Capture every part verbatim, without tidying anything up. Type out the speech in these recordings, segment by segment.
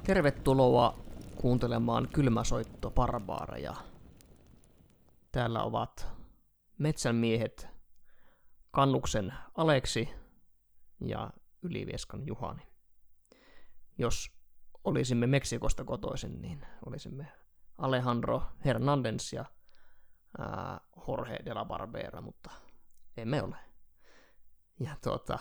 Tervetuloa kuuntelemaan Kylmäsoitto Barbaareja. Täällä ovat metsänmiehet Kannuksen Aleksi ja Ylivieskan Juhani. Jos olisimme Meksikosta kotoisin, niin olisimme Alejandro Hernandez ja ää, Jorge de la Barbera, mutta emme ole. Ja tuota,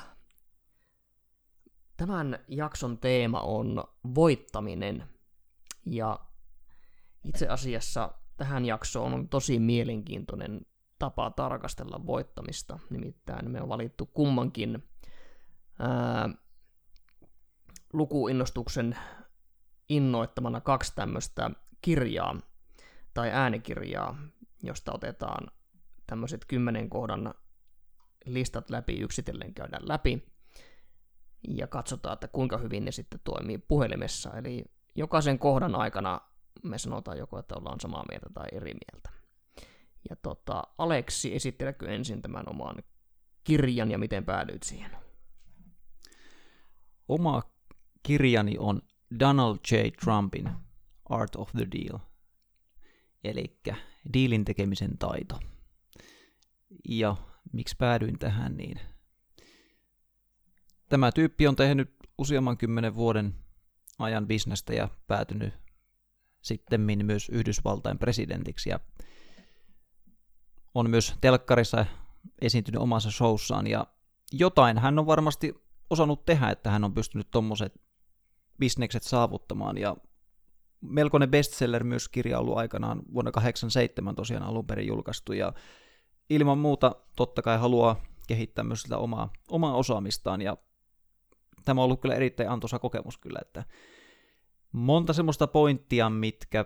tämän jakson teema on voittaminen, ja itse asiassa tähän jaksoon on tosi mielenkiintoinen tapa tarkastella voittamista, nimittäin me on valittu kummankin ää, lukuinnostuksen innoittamana kaksi tämmöistä kirjaa tai äänikirjaa, josta otetaan tämmöiset kymmenen kohdan listat läpi, yksitellen käydään läpi ja katsotaan, että kuinka hyvin ne sitten toimii puhelimessa. Eli jokaisen kohdan aikana me sanotaan joko, että ollaan samaa mieltä tai eri mieltä. Ja tota, Aleksi, esittelekö ensin tämän oman kirjan ja miten päädyit siihen? Oma kirjani on Donald J. Trumpin Art of the Deal, eli diilin tekemisen taito. Ja miksi päädyin tähän, niin tämä tyyppi on tehnyt useamman kymmenen vuoden ajan bisnestä ja päätynyt sittemmin myös Yhdysvaltain presidentiksi ja on myös telkkarissa esiintynyt omassa showssaan ja jotain hän on varmasti osannut tehdä, että hän on pystynyt tommoset bisnekset saavuttamaan ja melkoinen bestseller myös kirja ollut aikanaan vuonna kahdeksankymmentäseitsemän tosiaan alun perin julkaistu ja ilman muuta totta kai haluaa kehittää myös sitä omaa, omaa osaamistaan ja tämä on ollut kyllä erittäin antoisa kokemus kyllä, että monta semmoista pointtia, mitkä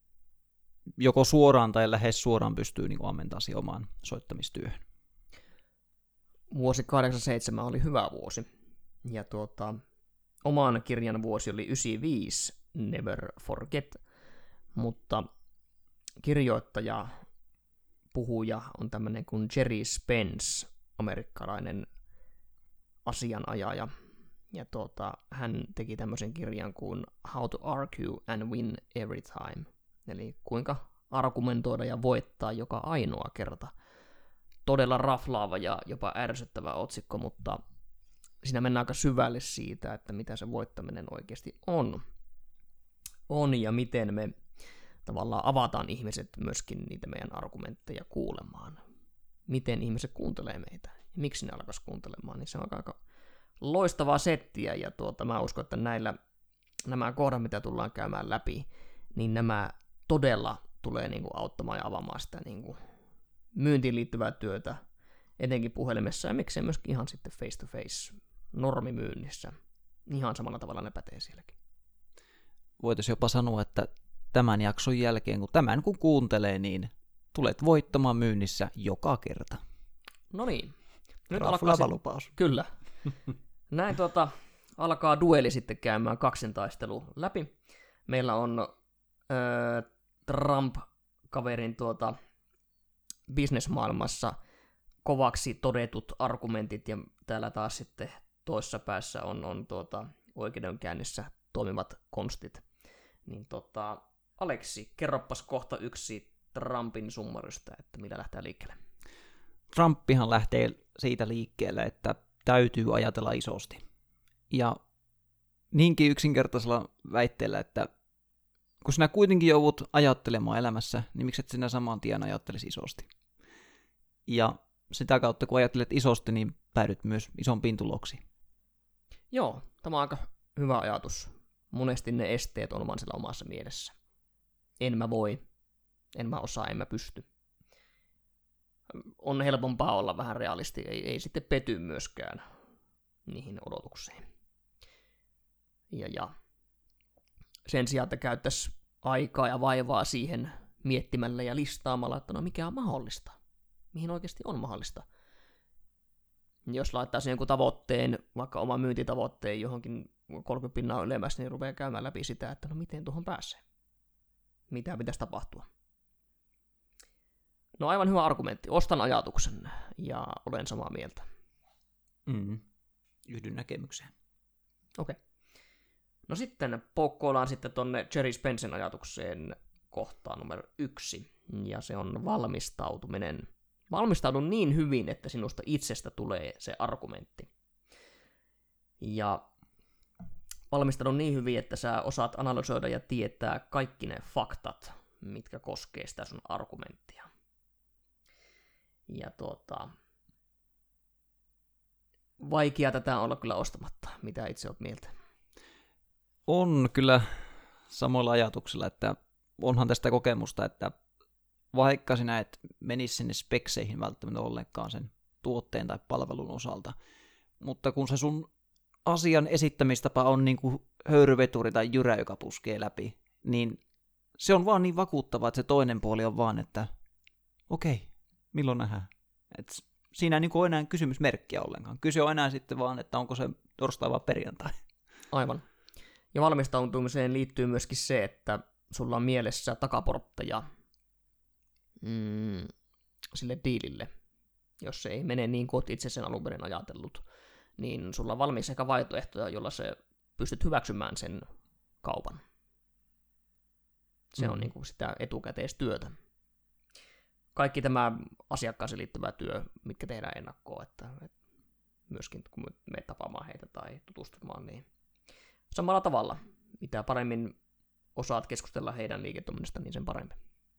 joko suoraan tai lähes suoraan pystyy niin ammentamaan siihen omaan soittamistyöhön. Vuosi kahdeksankymmentäseitsemän oli hyvä vuosi, ja tuota, oman kirjan vuosi oli yhdeksänkymmentäviisi, Never Forget, mutta kirjoittaja, puhuja on tämmöinen kuin Jerry Spence, amerikkalainen asianajaja, ja tuota, hän teki tämmöisen kirjan kuin How to Argue and Win Every Time, eli kuinka argumentoida ja voittaa joka ainoa kerta. Todella raflaava ja jopa ärsyttävä otsikko, mutta siinä mennään aika syvälle siitä, että mitä se voittaminen oikeasti on. On ja miten me tavallaan avataan ihmiset myöskin niitä meidän argumentteja kuulemaan. Miten ihmiset kuuntelee meitä ja miksi ne alkaisi kuuntelemaan, niin se on aika loistavaa settiä ja tuota, mä uskon, että näillä nämä kohdat, mitä tullaan käymään läpi, niin nämä todella tulee niin kuin auttamaan ja avaamaan sitä niin kuin myyntiin liittyvää työtä, etenkin puhelimessa ja miksei myöskin ihan sitten face to face normimyynnissä. Ihan samalla tavalla ne pätee sielläkin. Voitaisiin jopa sanoa, että tämän jakson jälkeen, kun tämän kun kuuntelee, niin tulet voittamaan myynnissä joka kerta. No niin. Nyt alkaa se... lupaus. Kyllä. Näin tuota, alkaa dueli sitten käymään kaksintaistelu läpi. Meillä on öö, Trump-kaverin tuota, bisnesmaailmassa kovaksi todetut argumentit, ja täällä taas sitten toisessa päässä on, on tuota, oikeudenkäynnissä toimivat konstit. Niin tota, Aleksi, kerroppas kohta yksi Trumpin summarystä, että millä lähtee liikkeelle. Trumpihan lähtee siitä liikkeelle, että täytyy ajatella isosti. Ja niinkin yksinkertaisella väitteellä, että kun sinä kuitenkin joudut ajattelemaan elämässä, niin miksi et sinä saman tien ajattelisi isosti. Ja sitä kautta, kun ajattelet isosti, niin päädyt myös isompiin tuloksiin. Joo, tämä on aika hyvä ajatus. Monesti ne esteet on vaan siellä omassa mielessä. En mä voi, en mä osaa, en mä pysty. On helpompaa olla vähän realisti, ei, ei sitten pety myöskään niihin odotuksiin. Ja, ja sen sijaan, että käyttäisiin aikaa ja vaivaa siihen miettimällä ja listaamalla, että no mikä on mahdollista, mihin oikeasti on mahdollista. Jos laittaa sen jonkun tavoitteen, vaikka oman myyntitavoitteen johonkin kolmekymmentä pinnaa ylemmässä, niin rupeaa käymään läpi sitä, että no miten tuohon pääsee. Mitä pitäisi tapahtua. No aivan hyvä argumentti. Ostan ajatuksen ja olen samaa mieltä. Mm. Yhdyn näkemykseen. Okei. Okay. No sitten poukkoillaan sitten tonne Jerry Spencen ajatukseen kohtaan numero yksi, ja se on valmistautuminen. Valmistaudu niin hyvin, että sinusta itsestä tulee se argumentti. Ja valmistaudu niin hyvin, että sä osaat analysoida ja tietää kaikki ne faktat, mitkä koskee sitä sun argumenttia. Ja tuota, vaikea tätä olla kyllä ostamatta. Mitä itse oot mieltä? On kyllä samoilla ajatuksilla, että onhan tästä kokemusta, että vaikka sinä et menisi sinne spekseihin välttämättä ollenkaan sen tuotteen tai palvelun osalta, mutta kun se sun asian esittämistapa on niin kuin höyryveturi tai jyrä, joka puskee läpi, niin se on vaan niin vakuuttavaa, että se toinen puoli on vaan, että okei, milloin nähdään. Et siinä ei niin kuin ole enää kysymysmerkkiä ollenkaan. Kyse on enää sitten vaan, että onko se torstai vai perjantai. Aivan. Ja valmistautumiseen liittyy myöskin se, että sulla on mielessä takaportteja mm, sille diilille. Jos se ei mene niin kuin olet itse sen alun perin ajatellut, niin sulla on valmis sekä vaihtoehtoja, jolla se pystyt hyväksymään sen kaupan. Se mm. on niin kuin sitä etukäteistyötä. Kaikki tämä asiakkaaseen liittyvä työ, mitkä tehdään ennakkoon, että, että myöskin kun me tapaamaan heitä tai tutustumaan, niin samalla tavalla, mitä paremmin osaat keskustella heidän liiketoiminnasta, niin sen parempi.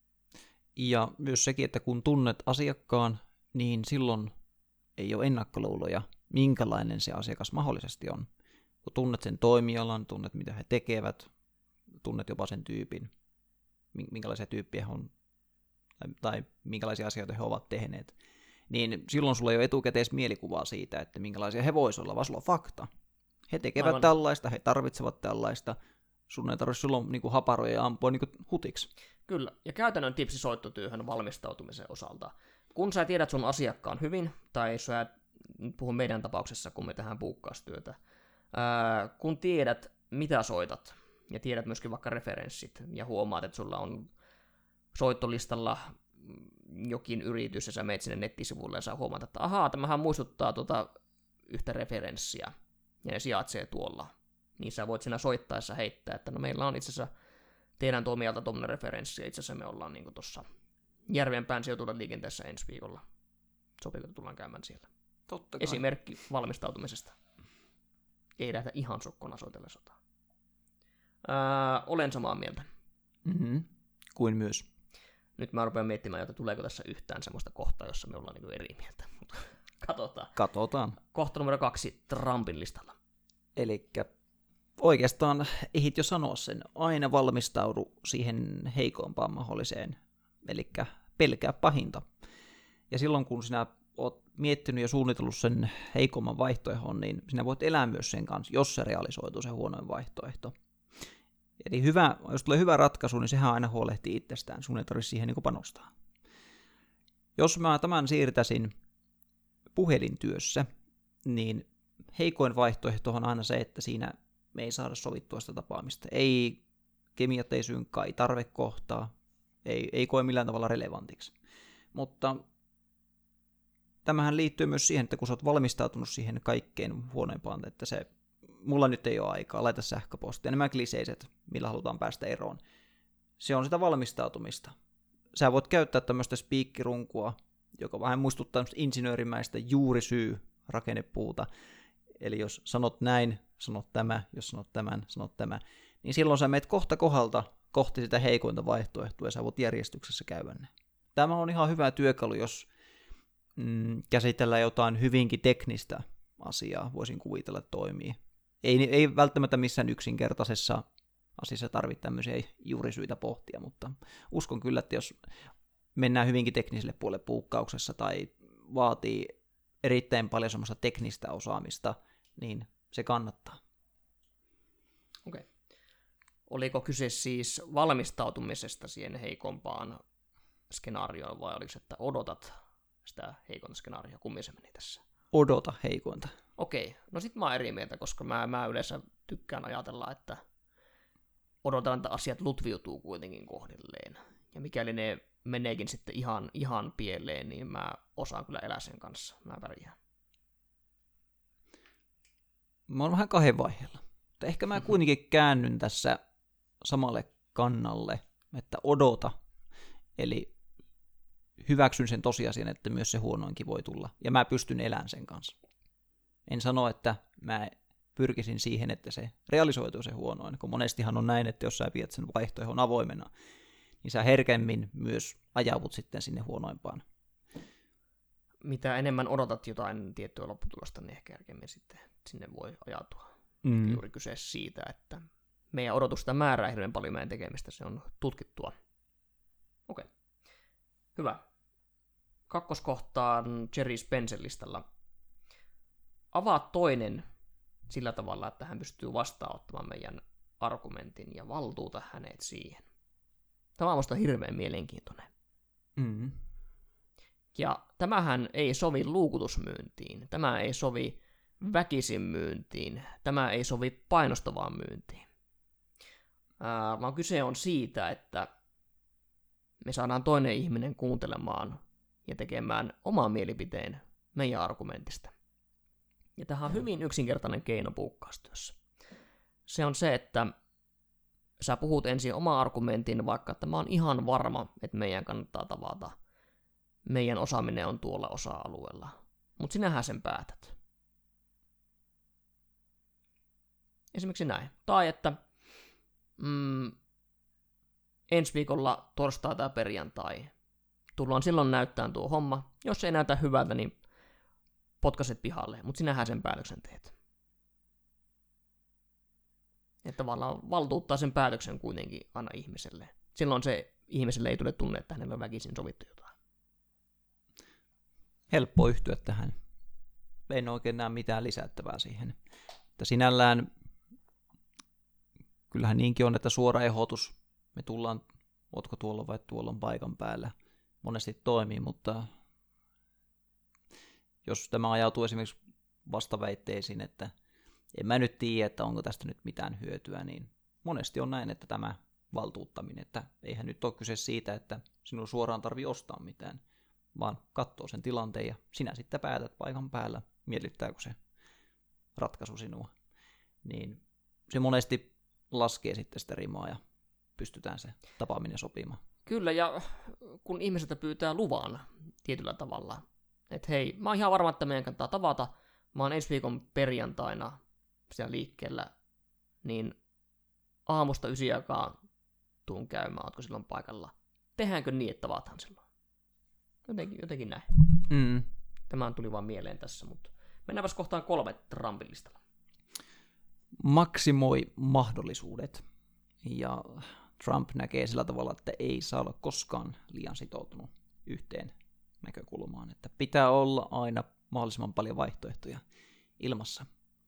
Ja myös sekin, että kun tunnet asiakkaan, niin silloin ei ole ennakkoluuloja, minkälainen se asiakas mahdollisesti on. Kun tunnet sen toimialan, tunnet mitä he tekevät, tunnet jopa sen tyypin, minkälaisia tyyppiä on, tai, tai minkälaisia asioita he ovat tehneet, niin silloin sulla ei ole etukäteis mielikuvaa siitä, että minkälaisia he voisivat olla, vaan sulla on fakta. He tekevät Aivan. tällaista, he tarvitsevat tällaista, sun ei tarvitse silloin niin kuin haparoja ja ampua niin kuin hutiksi. Kyllä, ja käytännön tipsi soittotyöhön valmistautumisen osalta. Kun sä tiedät sun asiakkaan hyvin, tai sä puhun meidän tapauksessa, kun me tehdään puukkaustyötä, ää, kun tiedät, mitä soitat, ja tiedät myöskin vaikka referenssit, ja huomaat, että sulla on soittolistalla jokin yritys, ja sä meet sinne nettisivuille, ja sä huomaat, että ahaa, tämähän muistuttaa tuota yhtä referenssiä, ja ne sijaitsee tuolla. Niin sä voit siinä soittaessa heittää, että no meillä on itse asiassa teidän toimijalta tuommoinen referenssi, ja itse asiassa me ollaan niin tuossa Järvenpään sijoituuden liikenteessä ensi viikolla. Sopiiko, että tullaan käymään siellä? Totta kai. Esimerkki valmistautumisesta. Ei lähdetä ihan sokkona soitelle sotaa. Ää, olen samaa mieltä. Mm-hmm. Kuin myös. Nyt mä rupean miettimään, että tuleeko tässä yhtään semmoista kohtaa, jossa me ollaan niin eri mieltä. Katsotaan. Katsotaan. Kohta numero kaksi Trumpin listalla. Elikkä oikeastaan ehdit jo sanoa sen, aina valmistaudu siihen heikompaan mahdolliseen, elikkä pelkää pahinta. Ja silloin kun sinä oot miettinyt ja suunnitellut sen heikomman vaihtoehdon, niin sinä voit elää myös sen kanssa, jos se realisoituu se huonoin vaihtoehto. Eli hyvä, jos tulee hyvä ratkaisu, niin sehän aina huolehtii itsestään, sun ei tarvitse siihen niin kuin panostaa. Jos mä tämän siirtäisin puhelintyössä, niin heikoin vaihtoehto on aina se, että siinä me ei saada sovittua sitä tapaamista. Ei, kemiat ei synkkaa, ei tarve kohtaa, ei, ei koe millään tavalla relevantiksi. Mutta tämähän liittyy myös siihen, että kun sä oot valmistautunut siihen kaikkein huonoimpaan, että se, mulla nyt ei ole aikaa, laita sähköpostia, nämä kliseiset, millä halutaan päästä eroon, se on sitä valmistautumista. Sä voit käyttää tämmöistä spiikkirunkua, joka vähän muistuttaa insinöörimäistä juurisyy rakennepuuta. Eli jos sanot näin, sanot tämä, jos sanot tämän, sanot tämä, niin silloin sä meet kohta kohdalta kohti sitä heikointa vaihtoehtoa ja sä voit järjestyksessä käydä ne. Tämä on ihan hyvä työkalu, jos mm, käsitellään jotain hyvinkin teknistä asiaa, voisin kuvitella, että toimii. Ei, ei välttämättä missään yksinkertaisessa asiassa tarvitse tämmöisiä juurisyitä pohtia, mutta uskon kyllä, että jos mennään hyvinkin tekniselle puolelle puukkauksessa tai vaatii erittäin paljon semmoista teknistä osaamista, niin se kannattaa. Okei. Okay. Oliko kyse siis valmistautumisesta siihen heikompaan skenaarioon, vai oliko se, että odotat sitä heikonta skenaarioa? Kummin se meni tässä? Odota heikointa. Okei. No sit mä oon eri mieltä, koska mä, mä yleensä tykkään ajatella, että odotan, että asiat lutviutuu kuitenkin kohdilleen. Ja mikäli ne meneekin sitten ihan, ihan pieleen, niin mä osaan kyllä elää sen kanssa. Mä pärjään. Mä oon vähän kahden vaiheella. Mutta ehkä mä kuitenkin käännyn tässä samalle kannalle, että odota. Eli hyväksyn sen tosiasian, että myös se huonoinkin voi tulla. Ja mä pystyn elämään sen kanssa. En sano, että mä pyrkisin siihen, että se realisoituu se huonoin, kun monestihan on näin, että jos sä pidät sen vaihtoehdon avoimena, niin sä herkemmin myös ajaudut sitten sinne huonoimpaan. Mitä enemmän odotat jotain tiettyä lopputulosta, niin ehkä herkemmin sitten sinne voi ajautua. Mm. Juuri kyse siitä, että meidän odotusta määrää hirveän paljon meidän tekemistä, se on tutkittua. Okei. Hyvä. Kakkoskohtaan Jerry Spencer listalla. Avaa toinen sillä tavalla, että hän pystyy vastaanottamaan meidän argumentin ja valtuuta hänet siihen. Tämä on minusta hirveän mielenkiintoinen. Mm. Ja tämähän ei sovi luukutusmyyntiin, tämä ei sovi väkisin myyntiin, tämä ei sovi painostavaan myyntiin. Ää, vaan kyse on siitä, että me saadaan toinen ihminen kuuntelemaan ja tekemään oman mielipiteen meidän argumentista. Ja tähän on hyvin yksinkertainen keino puukkaustyössä. Se on se, että sä puhut ensin oma argumentin, vaikka että mä oon ihan varma, että meidän kannattaa tavata. Meidän osaaminen on tuolla osa-alueella. Mutta sinähän sen päätät. Esimerkiksi näin. Tai että mm, ensi viikolla torstai tai perjantai tullaan silloin näyttämään tuo homma. Jos se ei näytä hyvältä, niin potkaset pihalle, mutta sinähän sen päätöksen teet. Että tavallaan valtuuttaa sen päätöksen kuitenkin aina ihmiselle. Silloin se ihmiselle ei tule tunne, että hänellä on väkisin sovittu jotain. Helppo yhtyä tähän. En oikein näe mitään lisättävää siihen. Että sinällään kyllähän niinkin on, että suora ehdotus, me tullaan, ootko tuolla vai tuolla on paikan päällä, monesti toimii, mutta jos tämä ajautuu esimerkiksi vastaväitteisiin, että en mä nyt tiedä, että onko tästä nyt mitään hyötyä, niin monesti on näin, että tämä valtuuttaminen, että eihän nyt ole kyse siitä, että sinun suoraan tarvitse ostaa mitään, vaan katsoo sen tilanteen ja sinä sitten päätät paikan päällä, miellyttääkö se ratkaisu sinua. Niin se monesti laskee sitten sitä rimaa ja pystytään se tapaaminen sopimaan. Kyllä, ja kun ihmiseltä pyytää luvan tietyllä tavalla, että hei, mä oon ihan varma, että meidän kannattaa tavata, mä oon ensi viikon perjantaina siellä liikkeellä, niin aamusta ysi aikaan tuun käymään, ootko silloin paikalla. Tehdäänkö niin, että tavataan silloin? Jotenkin, jotenkin näin. Mm. Tämä tuli vaan mieleen tässä, mutta mennäänpäs kohtaan kolme Trumpin listalla. Maksimoi mahdollisuudet. Ja Trump näkee sillä tavalla, että ei saa olla koskaan liian sitoutunut yhteen näkökulmaan, että pitää olla aina mahdollisimman paljon vaihtoehtoja ilmassa.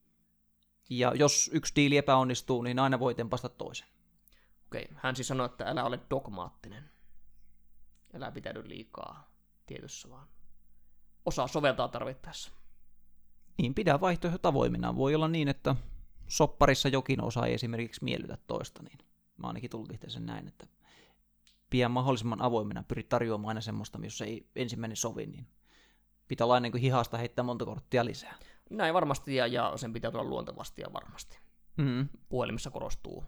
Ja jos yksi diili epäonnistuu, niin aina voi tempasta toisen. Okei, hän siis sanoi, että älä ole dogmaattinen. Älä pitäydy liikaa tietyssä, vaan osaa soveltaa tarvittaessa. Niin, pidä vaihtoehdot avoimina. Voi olla niin, että sopparissa jokin osa ei esimerkiksi miellytä toista, niin mä ainakin tulkitsen sen näin, että pidä mahdollisimman avoimena, pyri tarjoamaan aina semmoista, jos ei ensimmäinen sovi, niin pitää olla ennen kuin hihasta heittää monta korttia lisää. Näin varmasti, ja, ja sen pitää tulla luontevasti ja varmasti. Mm. Puhelimessa korostuu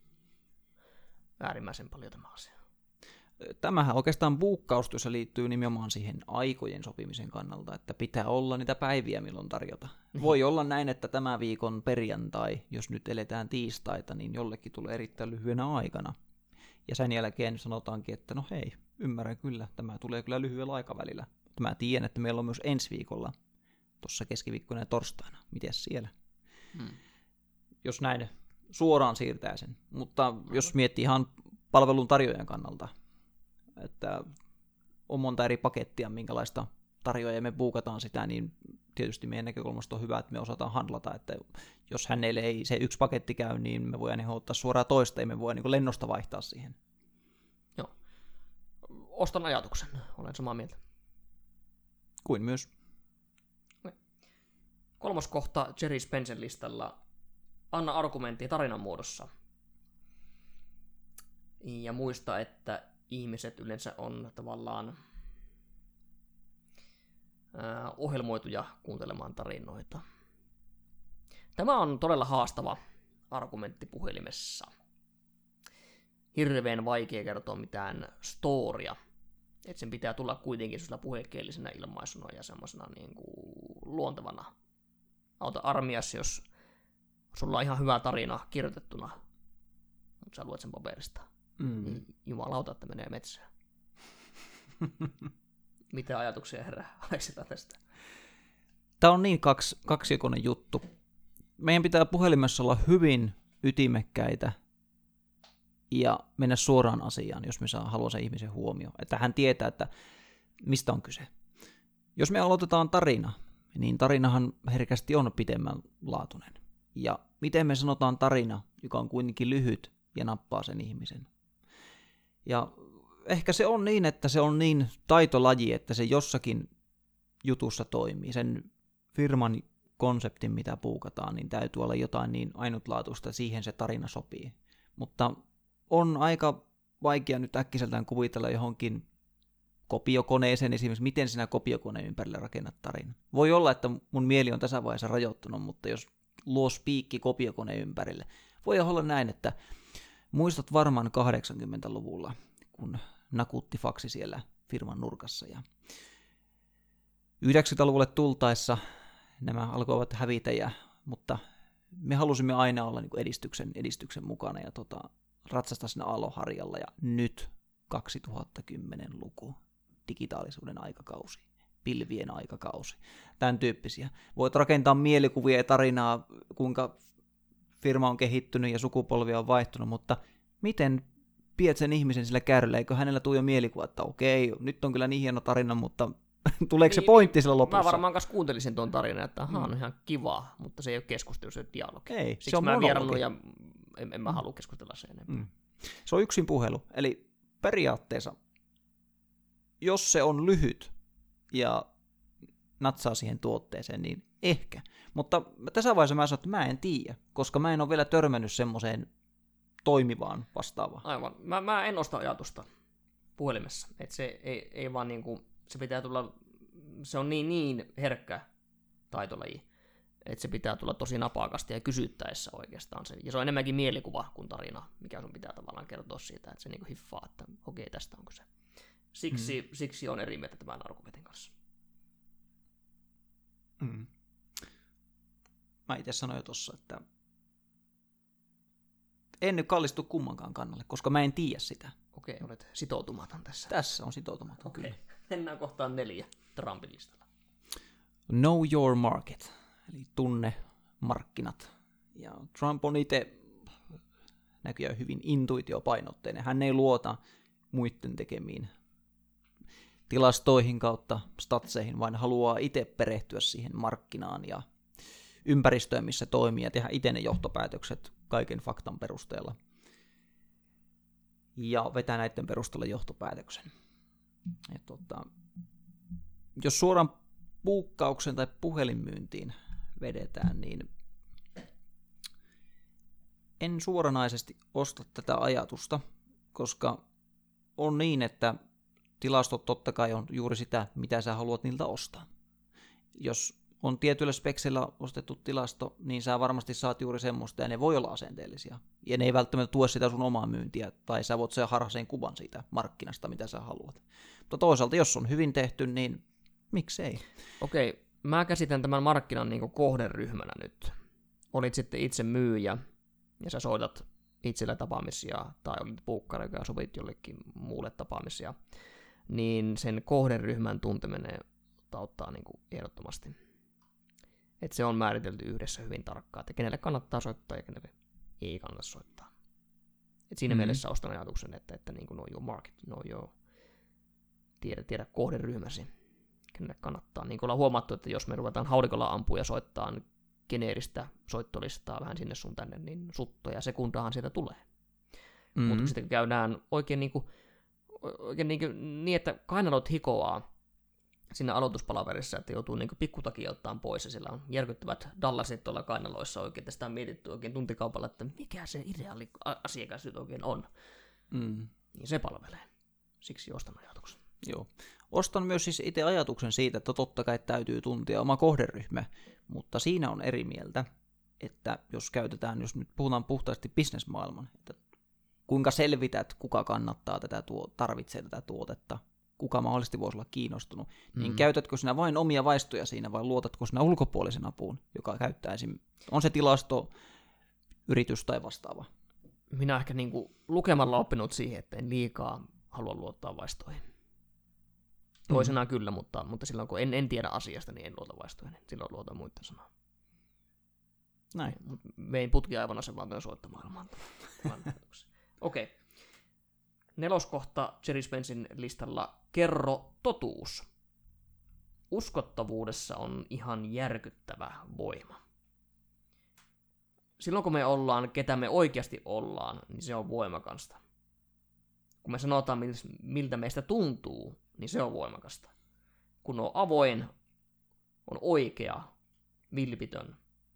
äärimmäisen paljon tämä asia. Tämähän oikeastaan buukkaustyössä liittyy nimenomaan siihen aikojen sopimisen kannalta, että pitää olla niitä päiviä, milloin tarjota. Voi olla näin, että tämä viikon perjantai, jos nyt eletään tiistaita, niin jollekin tulee erittäin lyhyenä aikana. Ja sen jälkeen sanotaankin, että no hei, ymmärrän kyllä, tämä tulee kyllä lyhyellä aikavälillä. Mutta mä tiedän, että meillä on myös ensi viikolla, tuossa keskiviikkona ja torstaina. Mites siellä? Hmm. Jos näin suoraan siirtää sen. Mutta jos miettii ihan palvelun tarjoajan kannalta, että on monta eri pakettia, minkälaista tarjoajaa ja me buukataan sitä, niin tietysti meidän näkökulmasta on hyvä, että me osataan handlata, että jos hänelle ei se yksi paketti käy, niin me voidaan ottaa suoraan toista, ja me voidaan niin lennosta vaihtaa siihen. Joo. Ostan ajatuksen, olen samaa mieltä. Kuin myös. Kolmas kohta Jerry Spencer listalla. Anna argumentti tarinan muodossa. Ja muista, että ihmiset yleensä on tavallaan ää, ohjelmoituja kuuntelemaan tarinoita. Tämä on todella haastava argumentti puhelimessa. Hirveän vaikea kertoa mitään storia. Että sen pitää tulla kuitenkin sellaisella puhekielisenä ilmaisuna ja semmoisena niin kuin luontevana. Auta armias, jos sulla on ihan hyvä tarina kirjoitettuna, mutta sä luet sen paperista. Mm. Niin jumalauta, että menee metsään. Mitä ajatuksia herää Aleksilla tästä? Tämä on niin kaksi, kaksikoinen juttu. Meidän pitää puhelimessa olla hyvin ytimekkäitä ja mennä suoraan asiaan, jos me saa haluaa sen ihmisen huomioon. Että hän tietää, että mistä on kyse. Jos me aloitetaan tarina, niin tarinahan herkästi on pitemmän laatuinen. Ja miten me sanotaan tarina, joka on kuitenkin lyhyt ja nappaa sen ihmisen. Ja ehkä se on niin, että se on niin taitolaji, että se jossakin jutussa toimii. Sen firman konseptin, mitä puukataan, niin täytyy olla jotain niin ainutlaatuista, siihen se tarina sopii. Mutta on aika vaikea nyt äkkiseltään kuvitella johonkin kopiokoneeseen esimerkiksi, miten sinä kopiokoneen ympärille rakennat tarinan. Voi olla, että mun mieli on tässä vaiheessa rajoittunut, mutta jos luo spiikki kopiokoneen ympärille, voi olla näin, että muistat varmaan kahdeksankymmentäluvulla, kun nakutti faksi siellä firman nurkassa ja yhdeksänkymmentäluvulle tultaessa nämä alkoivat hävitä, ja, mutta me halusimme aina olla niin kuin edistyksen, edistyksen mukana ja tota, ratsastaa siinä aloharjalla, ja nyt kaksituhattakymmenen-luku, digitaalisuuden aikakausi, pilvien aikakausi, tämän tyyppisiä. Voit rakentaa mielikuvia ja tarinaa, kuinka firma on kehittynyt ja sukupolvia on vaihtunut, mutta miten pidät sen ihmisen sillä kärryllä, eikö hänellä tule jo mielikuva, että okei, nyt on kyllä niin hieno tarina, mutta tuleeko se pointti sillä lopussa? Mä varmaan kanssa kuuntelisin tuon tarinan, että aha, on ihan kiva, mutta se ei ole keskustelu, se on dialogi. Ei, Siksi se on mä vierannut ja en, en mä halua keskustella sen enempää. Mm. Se on yksin puhelu, eli periaatteessa, jos se on lyhyt ja natsaa siihen tuotteeseen, niin ehkä. Mutta tässä vaiheessa mä sanon, että mä en tiedä, koska mä en ole vielä törmännyt semmoiseen toimivaan vastaavaan. Aivan. Mä, mä en osta ajatusta puhelimessa. Että se ei, ei vaan niinku, se pitää tulla, se on niin, niin herkkä taitolaji, että se pitää tulla tosi napakasti ja kysyttäessä oikeastaan. Se, ja se on enemmänkin mielikuva kuin tarina, mikä sun pitää tavallaan kertoa siitä, että se niinku hiffaa, että okei, okay, tästä on kyse. Siksi, mm. siksi on eri mieltä tämän argumentin kanssa. Mm. Mä itse sanoin jo tossa, että en nyt kallistu kummankaan kannalle, koska mä en tiedä sitä. Okei, olet sitoutumaton tässä. Tässä on sitoutumaton, Okei. kyllä. Mennään kohtaan neljä Trumpin listalla. Know your market, eli tunne markkinat. Ja Trump on itse näköjään hyvin intuitiopainotteinen. Hän ei luota muiden tekemiin tilastoihin kautta statseihin, vaan haluaa itse perehtyä siihen markkinaan ja ympäristöön, missä toimii, ja tehdä itse ne johtopäätökset kaiken faktan perusteella. Ja vetää näiden perusteella johtopäätöksen. Et tota, jos suoraan puukkauksen tai puhelinmyyntiin vedetään, niin en suoranaisesti osta tätä ajatusta, koska on niin, että tilastot totta kai on juuri sitä, mitä sä haluat niiltä ostaa. Jos on tietyllä speksillä ostettu tilasto, niin sä varmasti saat juuri semmoista, ja ne voi olla asenteellisia. Ja ne ei välttämättä tue sitä sun omaa myyntiä, tai sä voit saada harhaisen kuvan siitä markkinasta, mitä sä haluat. Mutta toisaalta, jos on hyvin tehty, niin miksei? Okei, mä käsitän tämän markkinan niin kuin kohderyhmänä nyt. Olit sitten itse myyjä, ja sä soitat itselle tapaamisia, tai olit puukkari, joka sovit jollekin muulle tapaamisia, niin sen kohderyhmän tunteminen auttaa niin kuin ehdottomasti. Että se on määritelty yhdessä hyvin tarkkaan, että kenelle kannattaa soittaa ja kenelle ei kannata soittaa. Et siinä mm-hmm. mielessä ostan ajatuksen, että, että niin kuin know your market, know your, tiedä, tiedä kohderyhmäsi, kenelle kannattaa. Niin kuin ollaan huomattu, että jos me ruvetaan haudikolla ampua ja soittaa geneeristä soittolistaa vähän sinne sun tänne, niin suttoja sekundahan sieltä tulee. Mm-hmm. Mutta sitten käydään oikein, niin, kuin, oikein niin, kuin, niin, että kainalot hikoaa siinä aloituspalaverissa, että joutuu niin pikkutakia ottaan pois, ja sillä on järkyttävät dallasit tuolla kainaloissa oikein. Tästä on mietitty oikein tuntikaupalla, että mikä se ideaali asiakas nyt oikein on. Mm. Niin se palvelee. Siksi ostan ajatuksen. Joo. Ostan myös siis itse ajatuksen siitä, että totta kai täytyy tuntea oma kohderyhmä, mutta siinä on eri mieltä, että jos käytetään, jos nyt puhutaan puhtaasti bisnesmaailman, että kuinka selvität, kuka kannattaa tätä tuo, tarvitsee tätä tuotetta, kuka mahdollisesti voisi olla kiinnostunut, mm. niin käytätkö sinä vain omia vaistoja siinä vai luotatko sinä ulkopuolisen apuun, joka käyttää esim. On se tilasto, yritys tai vastaava? Minä ehkä niin kuin lukemalla oppinut siihen, että en liikaa halua luottaa vaistoihin. Toisenaan mm. kyllä, mutta, mutta silloin kun en, en tiedä asiasta, niin en luota vaistoihin. Silloin luotan muiden sanaa. Näin. Vein putkiaivana sen vaan myös soittamaailmaan. Okei. Okay. Neloskohta Jerry Spencein listalla. Kerro totuus. Uskottavuudessa on ihan järkyttävä voima. Silloin kun me ollaan, ketä me oikeasti ollaan, niin se on voimakasta. Kun me sanotaan, miltä meistä tuntuu, niin se on voimakasta. Kun on avoin, on oikea, vilpitön.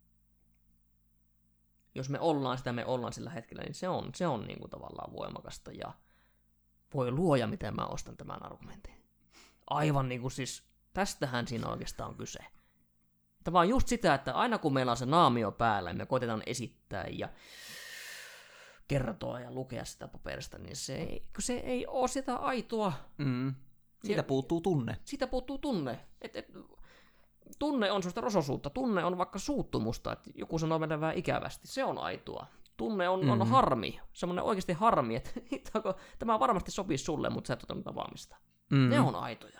Jos me ollaan sitä, me ollaan sillä hetkellä, niin se on, se on niin kuin tavallaan voimakasta. Ja voi luoja, miten mä ostan tämän argumentin. Aivan niin kuin siis, tästähän siinä oikeastaan on kyse. Tämä on just sitä, että aina kun meillä on se naamio päällä, ja me koitetaan esittää ja kertoa ja lukea sitä paperista, niin se ei, se ei ole sitä aitoa. Mm. Siitä ja, puuttuu tunne. Siitä puuttuu tunne. Et, et, tunne on sellaista rososuutta. Tunne on vaikka suuttumusta, että joku sanoo meille vähän ikävästi. Se on aitoa. Tunne on, mm-hmm. on harmi. Semmoinen oikeasti harmi, että tämä varmasti sopii sulle, mutta sä et ota tapaamista. Mm-hmm. Ne on aitoja.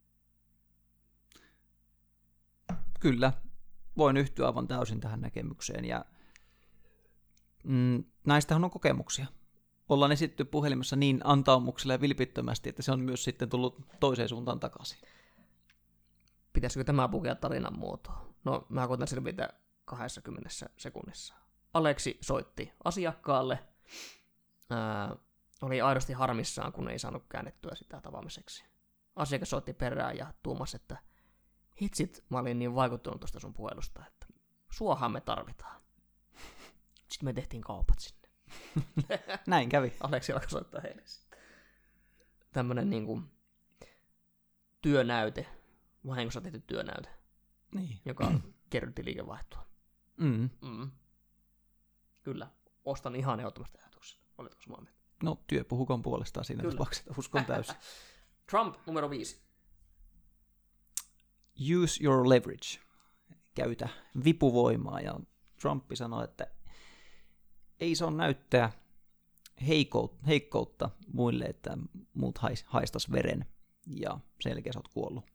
Kyllä. Voin yhtyä aivan täysin tähän näkemykseen. Ja mm, näistähän on kokemuksia. Ollaan esitty puhelimessa niin antaumuksella ja vilpittömästi, että se on myös sitten tullut toiseen suuntaan takaisin. Pitäisikö tämä pukea tarinan muotoon? No, mä koitan selvitä kaksikymmentä sekunnissa. Aleksi soitti asiakkaalle. Ää, oli aidosti harmissaan, kun ei saanut käännettyä sitä tapaamiseksi. Asiakas soitti perään ja tuumasi, että hitsit, mä olin niin vaikuttunut tuosta sun puhelusta, että suohan me tarvitaan. Sitten me tehtiin kaupat sinne. Näin kävi. Aleksi alkoi soittaa heille sitten. Tämmönen niinku työnäyte, vahingossa tehty työnäyte, niin. joka kerrytti liikevaihtoa. Mm. Mm. Kyllä, ostan ihan ehdottomasti ajatuksen. Oletko samaa mieltä? No, työ puhukoon puolestaan siinä tapauksessa, uskon täysin. Trump numero viisi. Use your leverage. Käytä vipuvoimaa, ja Trump sanoi, että ei saa näyttää heikkoutta muille, että muut haistas veren, ja sen jälkeen sä oot kuollut.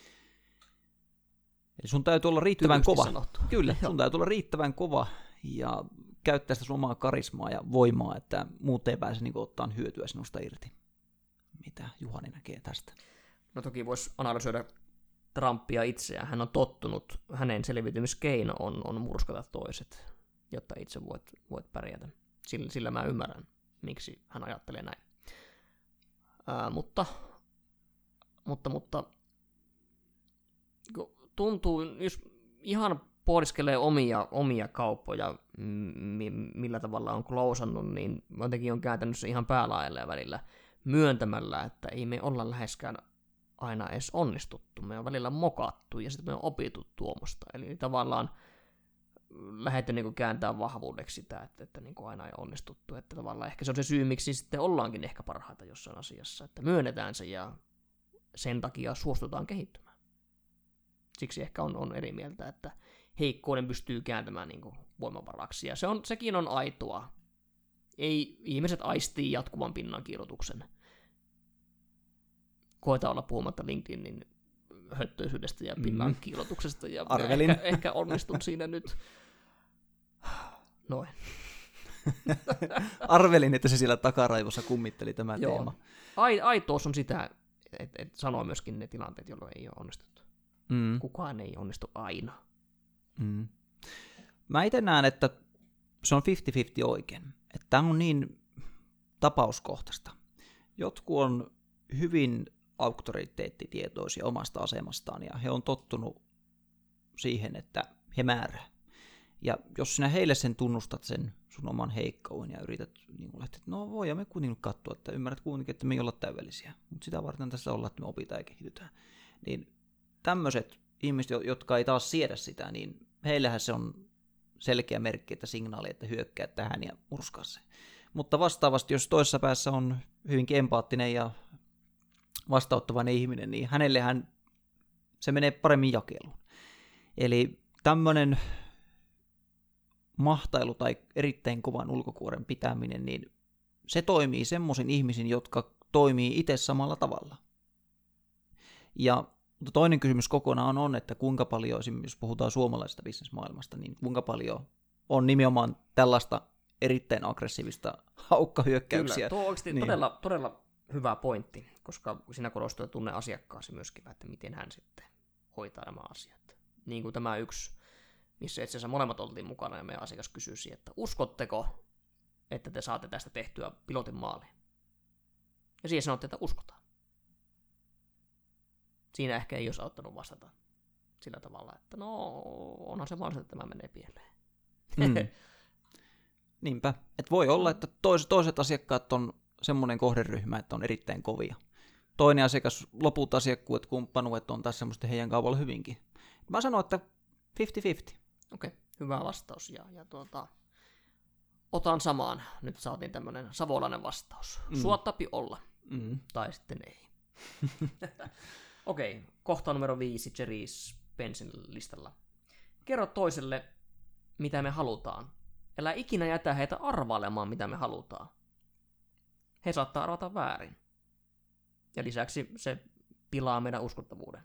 Eli sun täytyy olla riittävän Tylysti kova. sanottu. Kyllä, sun täytyy olla riittävän kova ja käyttää sitä sun omaa karismaa ja voimaa, että muut ei pääse niin ottaa hyötyä sinusta irti. Mitä Juhani näkee tästä? No toki voisi analysoida Trumpia itseään. Hän on tottunut, hänen selviytymiskeino on, on murskata toiset, jotta itse voit, voit pärjätä. Sillä, sillä mä ymmärrän, miksi hän ajattelee näin. Ää, mutta, mutta, mutta tuntuu, jos ihan pohdiskelee omia, omia kauppoja, millä tavalla on klousannut, niin jotenkin on kääntänyt se ihan päälaajalle välillä myöntämällä, että ei me olla läheskään aina edes onnistuttu. Me on välillä mokattu ja sitten me on opittu tuomosta. Eli tavallaan lähdetty niin kääntää vahvuudeksi sitä, että, että niin aina ei onnistuttu. Että tavallaan ehkä se on se syy, miksi sitten ollaankin ehkä parhaita jossain asiassa. Että myönnetään se ja sen takia suostutaan kehittymään. Siksi ehkä on, on eri mieltä, että heikkouden pystyy kääntämään niin voimavaraksi. Ja se on, sekin on aitoa. Ei ihmiset aistii jatkuvan pinnan kiilotuksen. Koeta olla puhumatta LinkedInin höttöisyydestä ja pinnan mm. kiilotuksesta. Ja Arvelin. Ehkä, ehkä onnistun siinä nyt. Noin. Arvelin, että se siellä takaraivossa kummitteli tämä Joo. teema. Ai, aitous on sitä, että et sanoo myöskin ne tilanteet, jolloin ei ole onnistuttu. Mm. Kukaan ei onnistu aina. Mm. Mä itse näen, että se on viisikymmentä viisikymmentä oikein. Että tämä on niin tapauskohtaista. Jotkut on hyvin auktoriteettitietoisia omasta asemastaan, ja he on tottunut siihen, että he määrää. Ja jos sinä heille sen tunnustat sen sun oman heikkouden ja yrität niin lähteä, että no voidaan me kuitenkin katsoa, että ymmärrät kuitenkin, että me ei olla täydellisiä, mutta sitä varten tässä ollaan, että me opitaan ja kehitytään. Niin tämmöiset ihmiset, jotka ei taas siedä sitä, niin heillähän se on selkeä merkki, että signaali, että hyökkää tähän ja murskaa se. Mutta vastaavasti, jos toisessa päässä on hyvinkin empaattinen ja vastaanottavainen ihminen, niin hänellehän se menee paremmin jakeluun. Eli tämmöinen mahtailu tai erittäin kovan ulkokuoren pitäminen, niin se toimii semmoisin ihmisin, jotka toimii itse samalla tavalla. Ja mutta toinen kysymys kokonaan on, että kuinka paljon, jos puhutaan suomalaisesta bisnesmaailmasta, niin kuinka paljon on nimenomaan tällaista erittäin aggressiivista haukkahyökkäyksiä. Kyllä, tuo on oikeasti niin. todella, todella hyvä pointti, koska siinä korostuu ja tunne asiakkaasi myöskin, että miten hän sitten hoitaa nämä asiat. Niin kuin tämä yksi, missä itse asiassa molemmat oltiin mukana ja meidän asiakas kysyi, että uskotteko, että te saatte tästä tehtyä pilotin maaliin? Ja siihen sanottiin, että uskotaan. Siinä ehkä ei olisi auttanut vastata sillä tavalla, että no onhan se vaan, että tämä menee pieleen. Mm. Niinpä. Et voi olla, että toiset, toiset asiakkaat on semmoinen kohderyhmä, että on erittäin kovia. Toinen asiakas, loput asiakkuudet, kumppanuudet on taas semmoista heidän kaupalla hyvinkin. Mä sanon, että viisikymmentä viisikymmentä. Okei, okay, hyvä vastaus. Ja, ja tuota, otan samaan. Nyt saatiin tämmöinen savolainen vastaus. Mm. Suottapi olla. Mm. Tai sitten ei. Okei, okay, kohta numero viisi Jerry's Pensin listalla. Kerro toiselle, mitä me halutaan. Älä ikinä jätä heitä arvailemaan, mitä me halutaan. He saattaa arvata väärin. Ja lisäksi se pilaa meidän uskottavuuden.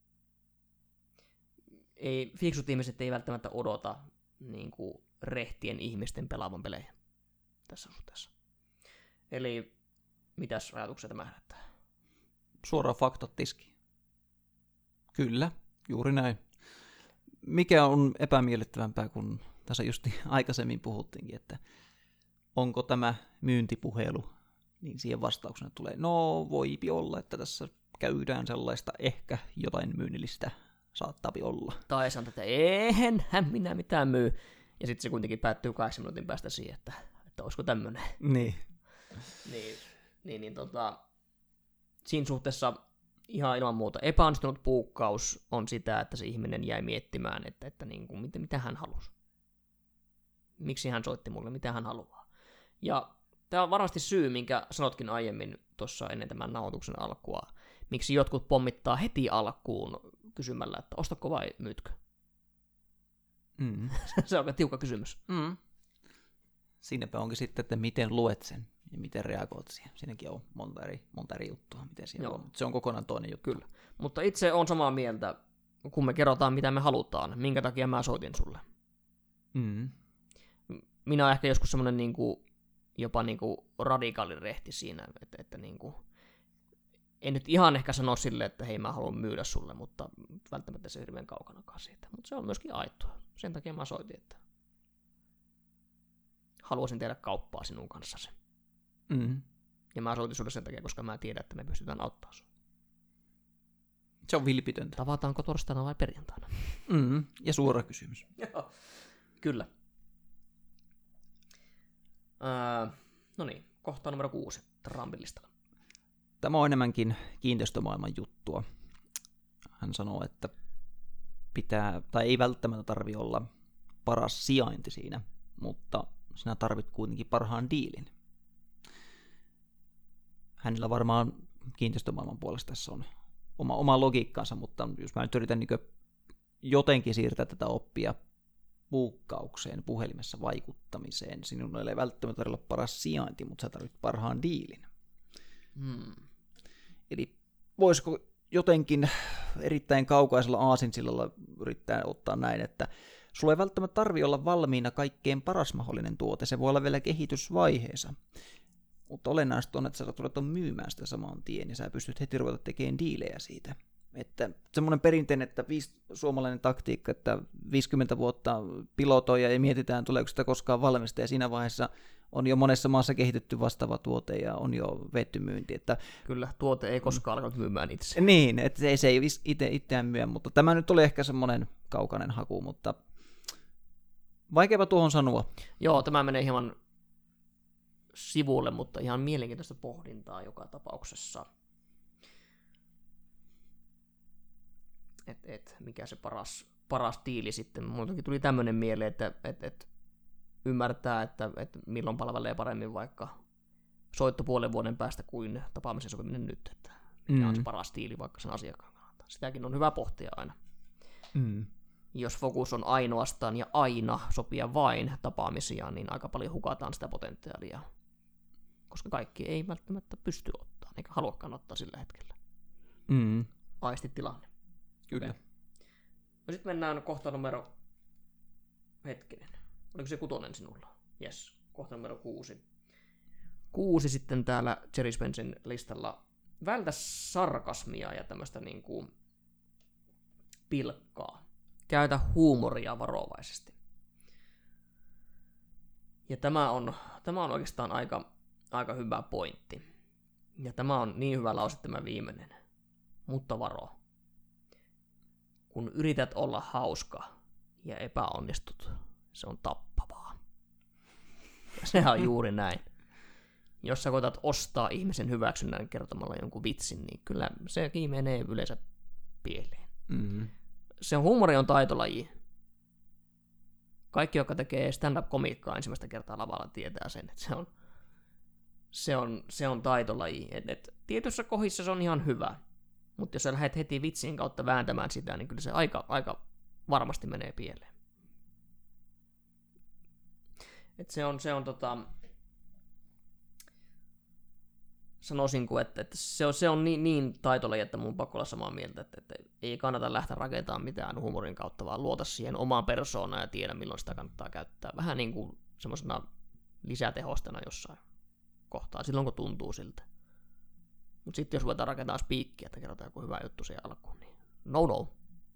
Ei, fiksut ihmiset ei välttämättä odota niin kuin rehtien ihmisten pelaavan pelejä tässä suhteessa. Eli mitäs ajatuksia tämä herättää? Suoraan faktat tiskiin. Kyllä, juuri näin. Mikä on epämiellyttävämpää, kun tässä just aikaisemmin puhuttiinkin, että onko tämä myyntipuhelu, niin siihen vastauksena tulee, no voipi olla, että tässä käydään sellaista ehkä jotain myynnillistä saattapi olla. Tai sanotaan, että eihän minä mitään myy. Ja sitten se kuitenkin päättyy kahdeksan minuutin päästä siihen, että, että olisiko tämmöinen. Niin. niin, niin, niin tota, siinä suhteessa ihan ilman muuta epäonnistunut puukkaus on sitä, että se ihminen jäi miettimään, että, että niin kuin, mitä, mitä hän halusi. Miksi hän soitti mulle, mitä hän haluaa. Ja tämä on varmasti syy, minkä sanotkin aiemmin tuossa ennen tämän nauhoituksen alkua, miksi jotkut pommittaa heti alkuun kysymällä, että ostako vai myytkö? Mm. Se on aika tiukka kysymys. Mm. Siinäpä onkin sitten, että miten luet sen ja miten reagoit siihen. Siinäkin on monta eri, monta eri juttua, miten siinä on. Se on kokonaan toinen juttu. Kyllä. Mutta itse on samaa mieltä, kun me kerrotaan, mitä me halutaan. Minkä takia mä soitin sulle? Mm. Minä olen ehkä joskus semmoinen niin kuin, jopa niin kuin radikaalin rehti siinä, että, että niin kuin, en nyt ihan ehkä sano sille, että hei mä haluan myydä sulle, mutta välttämättä se hirveän kaukanakaan siitä. Mutta se on myöskin aitoa. Sen takia mä soitin, että haluaisin tehdä kauppaa sinun kanssasi. Mm. Ja mä soitin sulle sen takia, koska mä tiedän, että me pystytään auttamaan sinua. Se on vilpitöntä. Tavataanko torstaina vai perjantaina? Mm. Ja suora kysymys. Joo, kyllä. Öö, no niin, kohta numero kuusi Trumpin listalla. Tämä on enemmänkin kiinteistömaailman juttua. Hän sanoo, että pitää, tai ei välttämättä tarvi olla paras sijainti siinä, mutta sinä tarvit kuitenkin parhaan diilin. Hänellä varmaan kiinteistömaailman puolesta tässä on oma, oma logiikkansa, mutta jos mä nyt yritän niin jotenkin siirtää tätä oppia buukkaukseen, puhelimessa vaikuttamiseen, sinun ei välttämättä olla paras sijainti, mutta sä tarvit parhaan diilin. Hmm. Eli voisiko jotenkin erittäin kaukaisella aasinsillalla yrittää ottaa näin, että sulla ei välttämättä tarvitse olla valmiina kaikkein paras mahdollinen tuote, se voi olla vielä kehitysvaiheessa, mutta olennaista on, että sä saat ruveta myymään sitä saman tien ja sä pystyt heti ruveta tekemään diilejä siitä. Että semmoinen perinteinen, että viisi, suomalainen taktiikka, että viisikymmentä vuotta pilotoja ja mietitään, tuleeko sitä koskaan valmista, ja siinä vaiheessa on jo monessa maassa kehitetty vastaava tuote ja on jo vetty myynti. Että kyllä, tuote ei koskaan alkanut myymään itse. Niin, että se, se ei itse itseään myö, mutta tämä nyt oli ehkä semmoinen kaukainen haku, mutta vaikeapa tuohon sanoa. Joo, tämä menee hieman sivulle, mutta ihan mielenkiintoista pohdintaa joka tapauksessa. Et, et, mikä se paras paras diili sitten. Mullakin tuli tämmöinen mieleen, että, että, että ymmärtää, että, että milloin palvelee paremmin vaikka soitto puolen vuoden päästä kuin tapaamisen sopiminen nyt, että mikä mm. on se paras diili vaikka sen asiakkaan kannalta. Sitäkin on hyvä pohtia aina. Mm. Jos fokus on ainoastaan ja aina sopia vain tapaamisia, niin aika paljon hukataan sitä potentiaalia, koska kaikki ei välttämättä pysty ottaa, eikä haluakaan ottaa sillä hetkellä. Mm. Aisti tilanne. Kyllä. Okay. No sitten mennään kohta numero, hetkinen, oliko se kutonen sinulla? Yes, kohta numero kuusi. Kuusi sitten täällä Jerry Spencein listalla. Vältä sarkasmia ja tämmöistä niinku pilkkaa. Käytä huumoria varovaisesti. Ja tämä on, tämä on oikeastaan aika, aika hyvä pointti. Ja tämä on niin hyvä lause tämä viimeinen. Mutta varo. Kun yrität olla hauska ja epäonnistut, se on tappavaa. Ja sehän on juuri näin. Jos sä koetat ostaa ihmisen hyväksynnän kertomalla jonkun vitsin, niin kyllä sekin menee yleensä pieleen. Mm-hmm. Se on, huumori on taitolaji. Kaikki, jotka tekee stand-up-komiikkaa ensimmäistä kertaa lavalla, tietää sen, että se on, se on, se on taitolaji. Et, et, tietyissä kohdissa se on ihan hyvä, mutta jos sä lähdet heti vitsien kautta vääntämään sitä, niin kyllä se aika, aika varmasti menee pieleen. Et se on, se on tota... Sanoisinko, että, että se on, se on niin, niin taitolaji, että mun on pakko olla samaa mieltä, että, että ei kannata lähteä rakentamaan mitään huumorin kautta, vaan luota siihen omaan persoonaan ja tiedä, milloin sitä kannattaa käyttää. Vähän niin kuin semmoisena lisätehostena jossain kohtaa, silloin kun tuntuu siltä. Mutta sitten jos ruvetaan rakentamaan spiikkiä, että kerrotaan joku hyvä juttu siihen alkuun, niin no no.